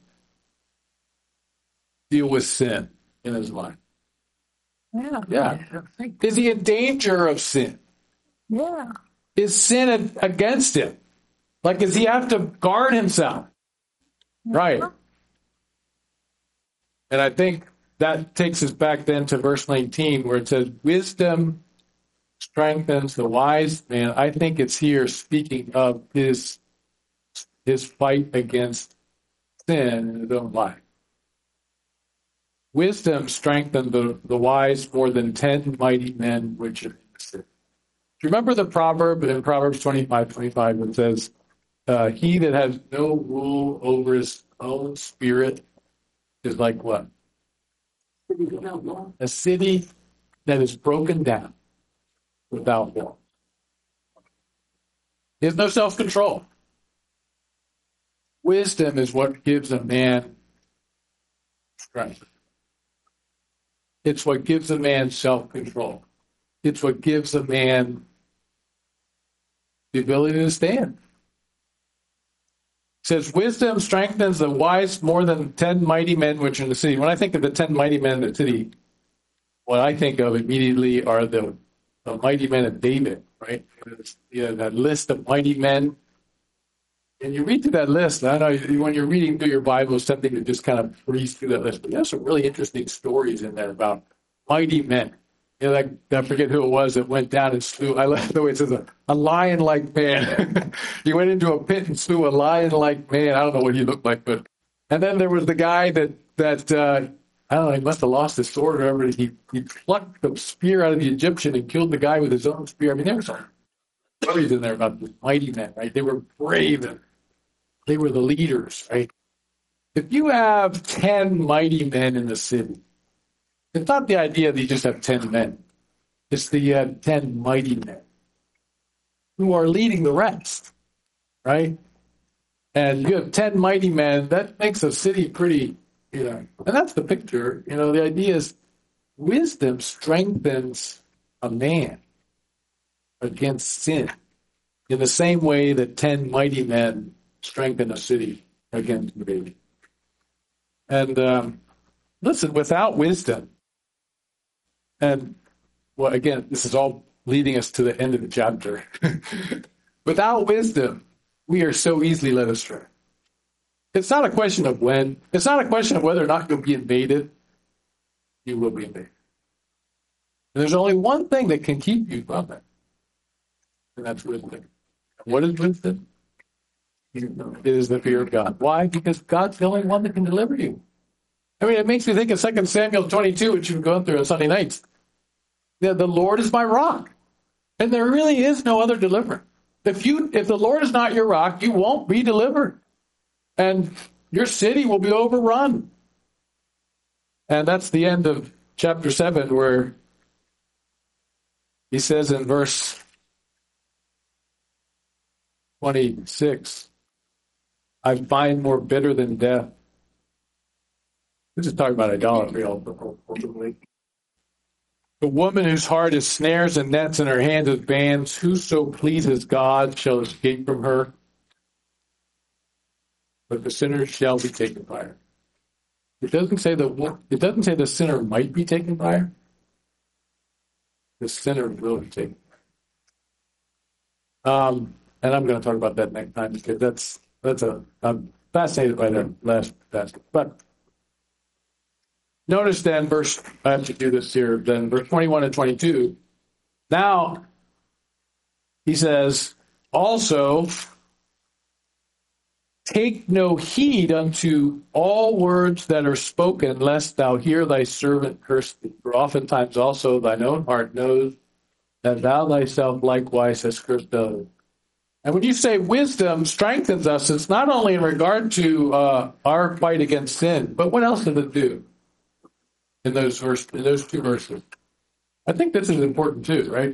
deal with sin in his life? Yeah. Is he in danger of sin? Yeah. Is sin against him? Like, does he have to guard himself? Right. And I think that takes us back then to verse 19 where it says, wisdom strengthens the wise man. I think it's here speaking of his fight against sin in his own life. Wisdom strengthened the wise more than 10 mighty men which are in the city. Do you remember the proverb in Proverbs 25:25 it says, he that has no rule over his own spirit is like what? A city that is broken down without walls. He has no self-control. Wisdom is what gives a man strength. It's what gives a man self-control. It's what gives a man the ability to stand. It says, wisdom strengthens the wise more than 10 mighty men which are in the city. When I think of the 10 mighty men in the city, what I think of immediately are the mighty men of David, right? That list of mighty men. And you read through that list, I know when you're reading through your Bible, it's something to just kind of breeze through that list. But there's some really interesting stories in there about mighty men. Like, I forget who it was that went down and slew. I love the way it says a lion-like man. He went into a pit and slew a lion-like man. I don't know what he looked like, but and then there was the guy that I don't know. He must have lost his sword or whatever. He plucked the spear out of the Egyptian and killed the guy with his own spear. I mean, there were some stories in there about the mighty men, right? They were brave and they were the leaders, right? If you have 10 mighty men in the city, it's not the idea that you just have 10 men. It's that you have 10 mighty men who are leading the rest, right? And you have 10 mighty men, that makes a city pretty, and that's the picture. The idea is wisdom strengthens a man. against sin, in the same way that 10 mighty men strengthen a city against invasion. And listen, without wisdom, and well, again, this is all leading us to the end of the chapter. Without wisdom, we are so easily led astray. It's not a question of when. It's not a question of whether or not you'll be invaded. You will be invaded. And there's only one thing that can keep you from it, and that's wisdom. What is wisdom? It is the fear of God. Why? Because God's the only one that can deliver you. I mean, it makes me think of 2 Samuel 22, which you've gone through on Sunday nights. The Lord is my rock, and there really is no other deliverer. If the Lord is not your rock, you won't be delivered, and your city will be overrun. And that's the end of chapter 7, where he says in verse 26, I find more bitter than death. This is talking about idolatry, ultimately. The woman whose heart is snares and nets and her hands is bands, whoso pleases God shall escape from her, but the sinner shall be taken by her. It doesn't say the sinner might be taken by her. The sinner will be taken. And I'm going to talk about that next time, because I'm fascinated by that last passage. But notice then, I have to do this here, then verse 21 and 22. Now, he says, also, take no heed unto all words that are spoken, lest thou hear thy servant curse thee. For oftentimes also thine own heart knows that thou thyself likewise hast cursed others. And when you say wisdom strengthens us, it's not only in regard to our fight against sin, but what else does it do in those two verses? I think this is important too, right?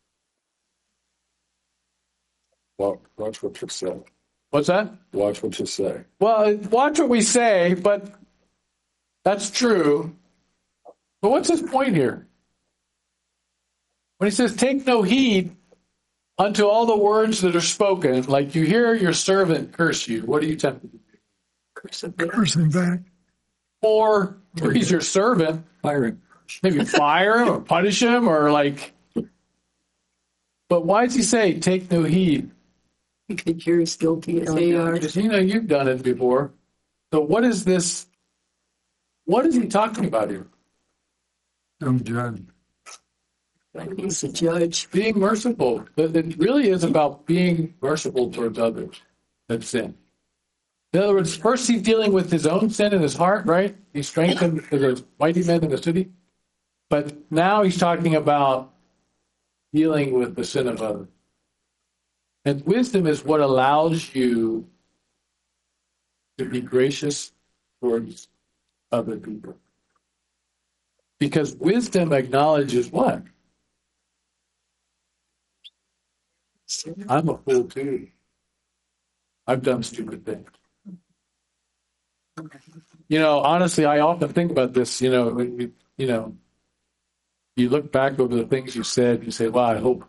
Well, watch what you say. What's that? Watch what you say. Well, watch what we say, but that's true. But what's his point here? When he says, take no heed unto all the words that are spoken, like you hear your servant curse you, what are you tempted to do? Curse him back. Or he's your servant. Fire him. Maybe fire him or punish him or like. But why does he say, take no heed? Because you're as guilty as they are. Because you've done it before. So what is this? What is he talking about here? I'm judge. He's a judge. Being merciful. It really is about being merciful towards others that sin. In other words, first he's dealing with his own sin in his heart, right? He strengthened the mighty men in the city. But now he's talking about dealing with the sin of others. And wisdom is what allows you to be gracious towards other people. Because wisdom acknowledges what? I'm a fool too. I've done stupid things. Honestly, I often think about this, when you look back over the things you said, you say, wow, I hope,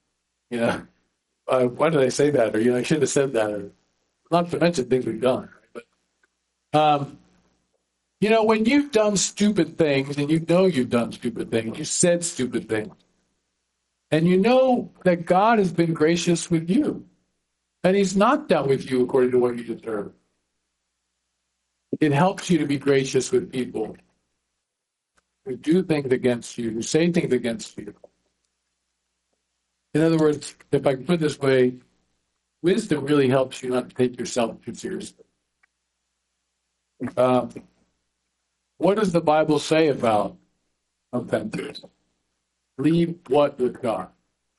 why did I say that? Or, I should have said that. Or, not to mention things we've done. But, when you've done stupid things and you've done stupid things, you said stupid things, and you know that God has been gracious with you, and he's not dealt with you according to what you deserve. It helps you to be gracious with people who do things against you, who say things against you. In other words, if I can put it this way, wisdom really helps you not to take yourself too seriously. What does the Bible say about offenses? Leave what with God?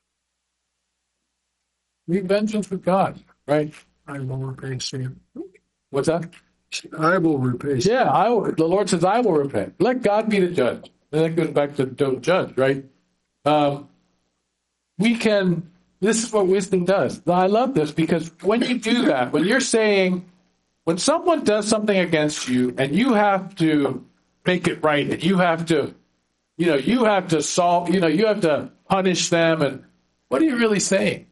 Leave vengeance with God, right? I will repay sin. What's that? I will repay sin. Yeah, the Lord says, I will repay. Let God be the judge. And that goes back to don't judge, right? This is what wisdom does. I love this because when you do that, when someone does something against you and you have to make it right and you have to solve, you have to punish them What are you really saying?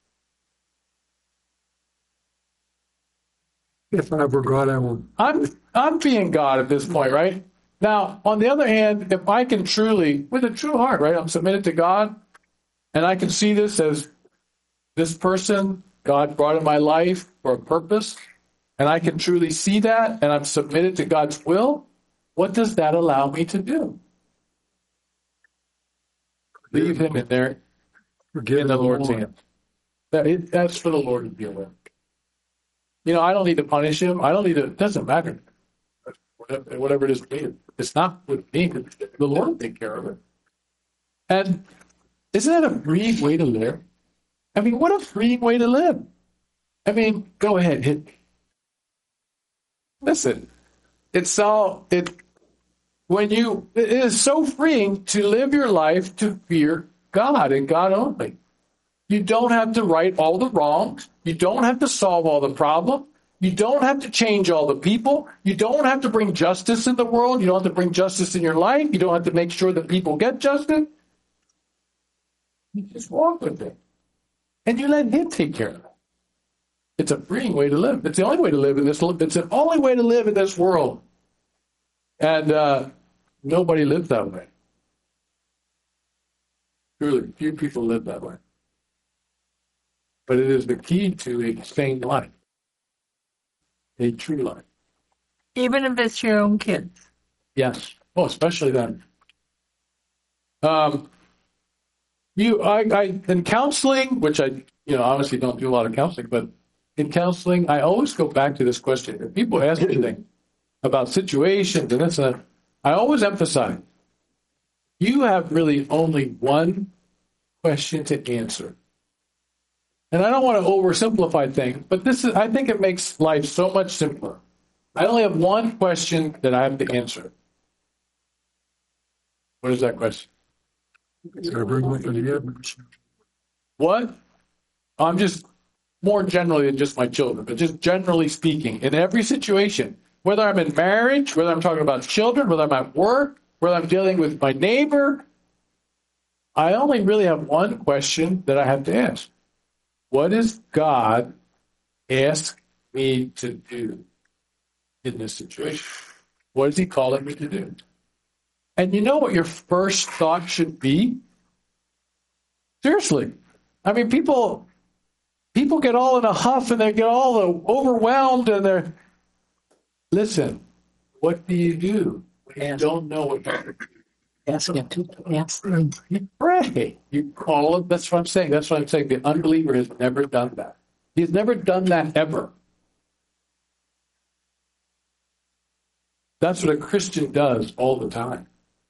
If I were God, I will. I'm being God at this point, right? Now, on the other hand, if I can truly, with a true heart, right, I'm submitted to God, and I can see this as this person God brought in my life for a purpose, and I can truly see that, and I'm submitted to God's will, what does that allow me to do? Leave him in there Forgive in the them Lord's all. hand. That's for the Lord to deal with. I don't need to punish him. I don't need to, it doesn't matter. Whatever it is, it's not with me. The Lord will take care of it. And isn't that a freeing way to live? I mean, what a freeing way to live. I mean, go ahead. Listen, it is so freeing to live your life to fear God and God only. You don't have to right all the wrongs. You don't have to solve all the problems. You don't have to change all the people. You don't have to bring justice in the world. You don't have to bring justice in your life. You don't have to make sure that people get justice. You just walk with it. And you let him take care of it. It's a freeing way to live. It's the only way to live in this. It's the only way to live in this world. And nobody lives that way. Truly, few people live that way. But it is the key to a sane life, a true life. Even if it's your own kids. Yes. Oh, especially then. In counseling, which I obviously don't do a lot of counseling, but in counseling, I always go back to this question. If people ask me anything about situations and this and that, I always emphasize, you have really only one question to answer. And I don't want to oversimplify things, but I think it makes life so much simpler. I only have one question that I have to answer. What is that question? What? I'm just more generally than just my children, but just generally speaking, in every situation, whether I'm in marriage, whether I'm talking about children, whether I'm at work, whether I'm dealing with my neighbor, I only really have one question that I have to ask. What does God ask me to do in this situation? What is he calling me to do? And you know what your first thought should be? Seriously. I mean, people get all in a huff and they get all overwhelmed and they're... Listen, what do you do when you don't know what to do? Ask him to ask. You pray. You call him. That's what I'm saying. That's what I'm saying. The unbeliever has never done that. He's never done that ever. That's what a Christian does all the time.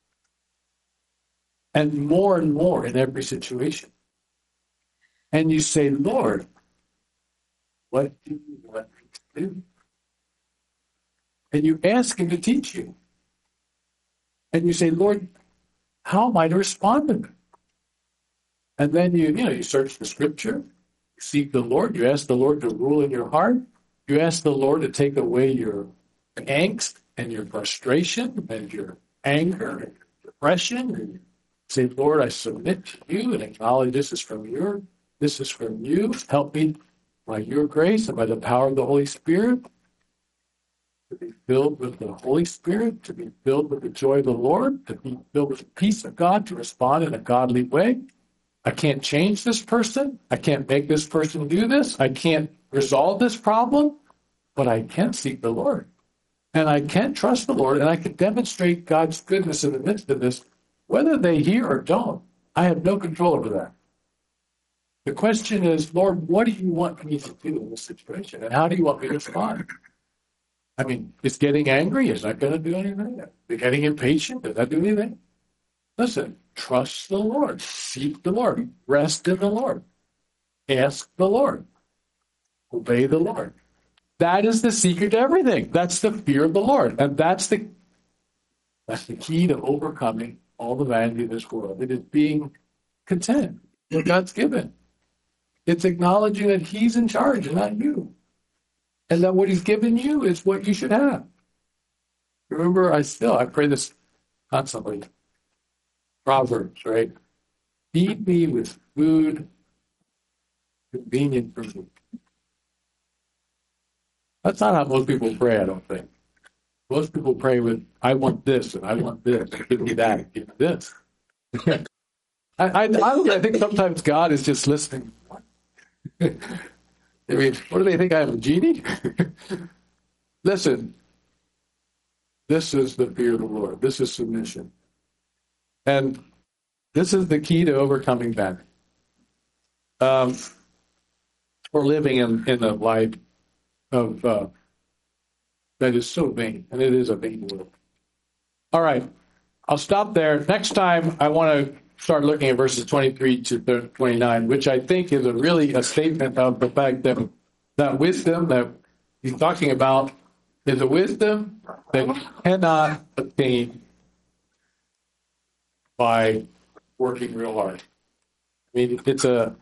And more in every situation. And you say, Lord, what do you want me to do? And you ask him to teach you. And you say, Lord, how am I to respond to that? And then you search the scripture, you seek the Lord, you ask the Lord to rule in your heart, you ask the Lord to take away your angst and your frustration and your anger and your depression. And you say, Lord, I submit to you and acknowledge this is from you. Help me by your grace and by the power of the Holy Spirit to be filled with the Holy Spirit, to be filled with the joy of the Lord, to be filled with the peace of God, to respond in a godly way. I can't change this person. I can't make this person do this. I can't resolve this problem, but I can seek the Lord. And I can trust the Lord, and I can demonstrate God's goodness in the midst of this, whether they hear or don't. I have no control over that. The question is, Lord, what do you want me to do in this situation? And how do you want me to respond? I mean, is getting angry, is that going to do anything? Is getting impatient, does that do anything? Listen, trust the Lord, seek the Lord, rest in the Lord, ask the Lord, obey the Lord. That is the secret to everything. That's the fear of the Lord. And that's the key to overcoming all the vanity of this world. It is being content with what God's given. It's acknowledging that he's in charge and not you. And that what he's given you is what you should have. Remember, I pray this constantly. Proverbs, right? Feed me with food convenient for me. That's not how most people pray, I don't think. Most people pray with, I want this, and I want this, give me that, give me this. I think sometimes God is just listening. I mean, what do they think? I am a genie? Listen, this is the fear of the Lord. This is submission. And this is the key to overcoming that. We're living in a life of that is so vain, and it is a vain world. All right, I'll stop there. Next time, I want to start looking at verses 23 to 29, which I think is really a statement of the fact that that wisdom that he's talking about is a wisdom that you cannot obtain by working real hard. I mean, it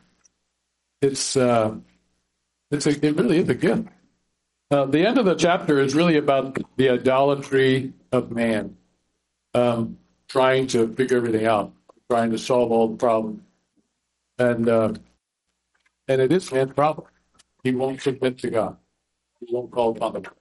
really is a gift. The end of the chapter is really about the idolatry of man, trying to figure everything out, trying to solve all the problems, and it is man's problem. He won't submit to God. He won't call upon the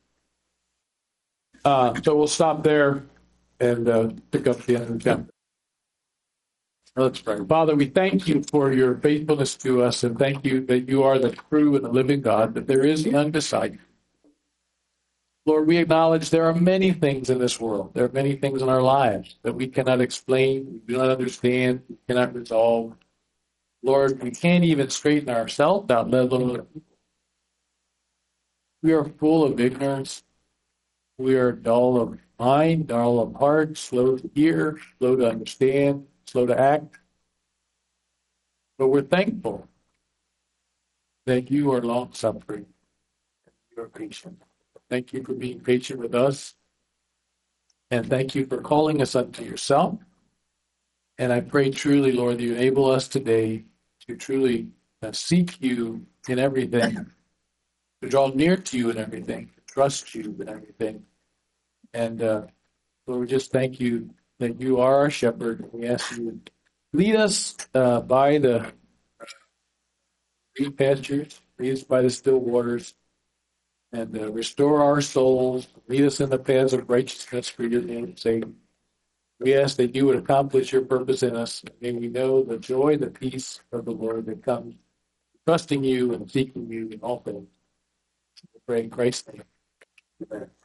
So we'll stop there and pick up the end of the chapter. Let's pray. Father, we thank you for your faithfulness to us, and thank you that you are the true and the living God, that there is none beside you. Lord, we acknowledge there are many things in this world. There are many things in our lives that we cannot explain, we do not understand, we cannot resolve. Lord, we can't even straighten ourselves out, let alone other people. We are full of ignorance. We are dull of mind, dull of heart, slow to hear, slow to understand, slow to act. But we're thankful that you are long-suffering. You are patient. Thank you for being patient with us. And thank you for calling us unto yourself. And I pray truly, Lord, that you enable us today to truly seek you in everything, to draw near to you in everything, to trust you in everything. And Lord, we just thank you that you are our shepherd. We ask you to lead us by the green pastures, lead us by the still waters, and restore our souls, lead us in the paths of righteousness for your name's sake. We ask that you would accomplish your purpose in us. May we know the joy, the peace of the Lord that comes trusting you and seeking you in all things. We pray in Christ's name. Amen.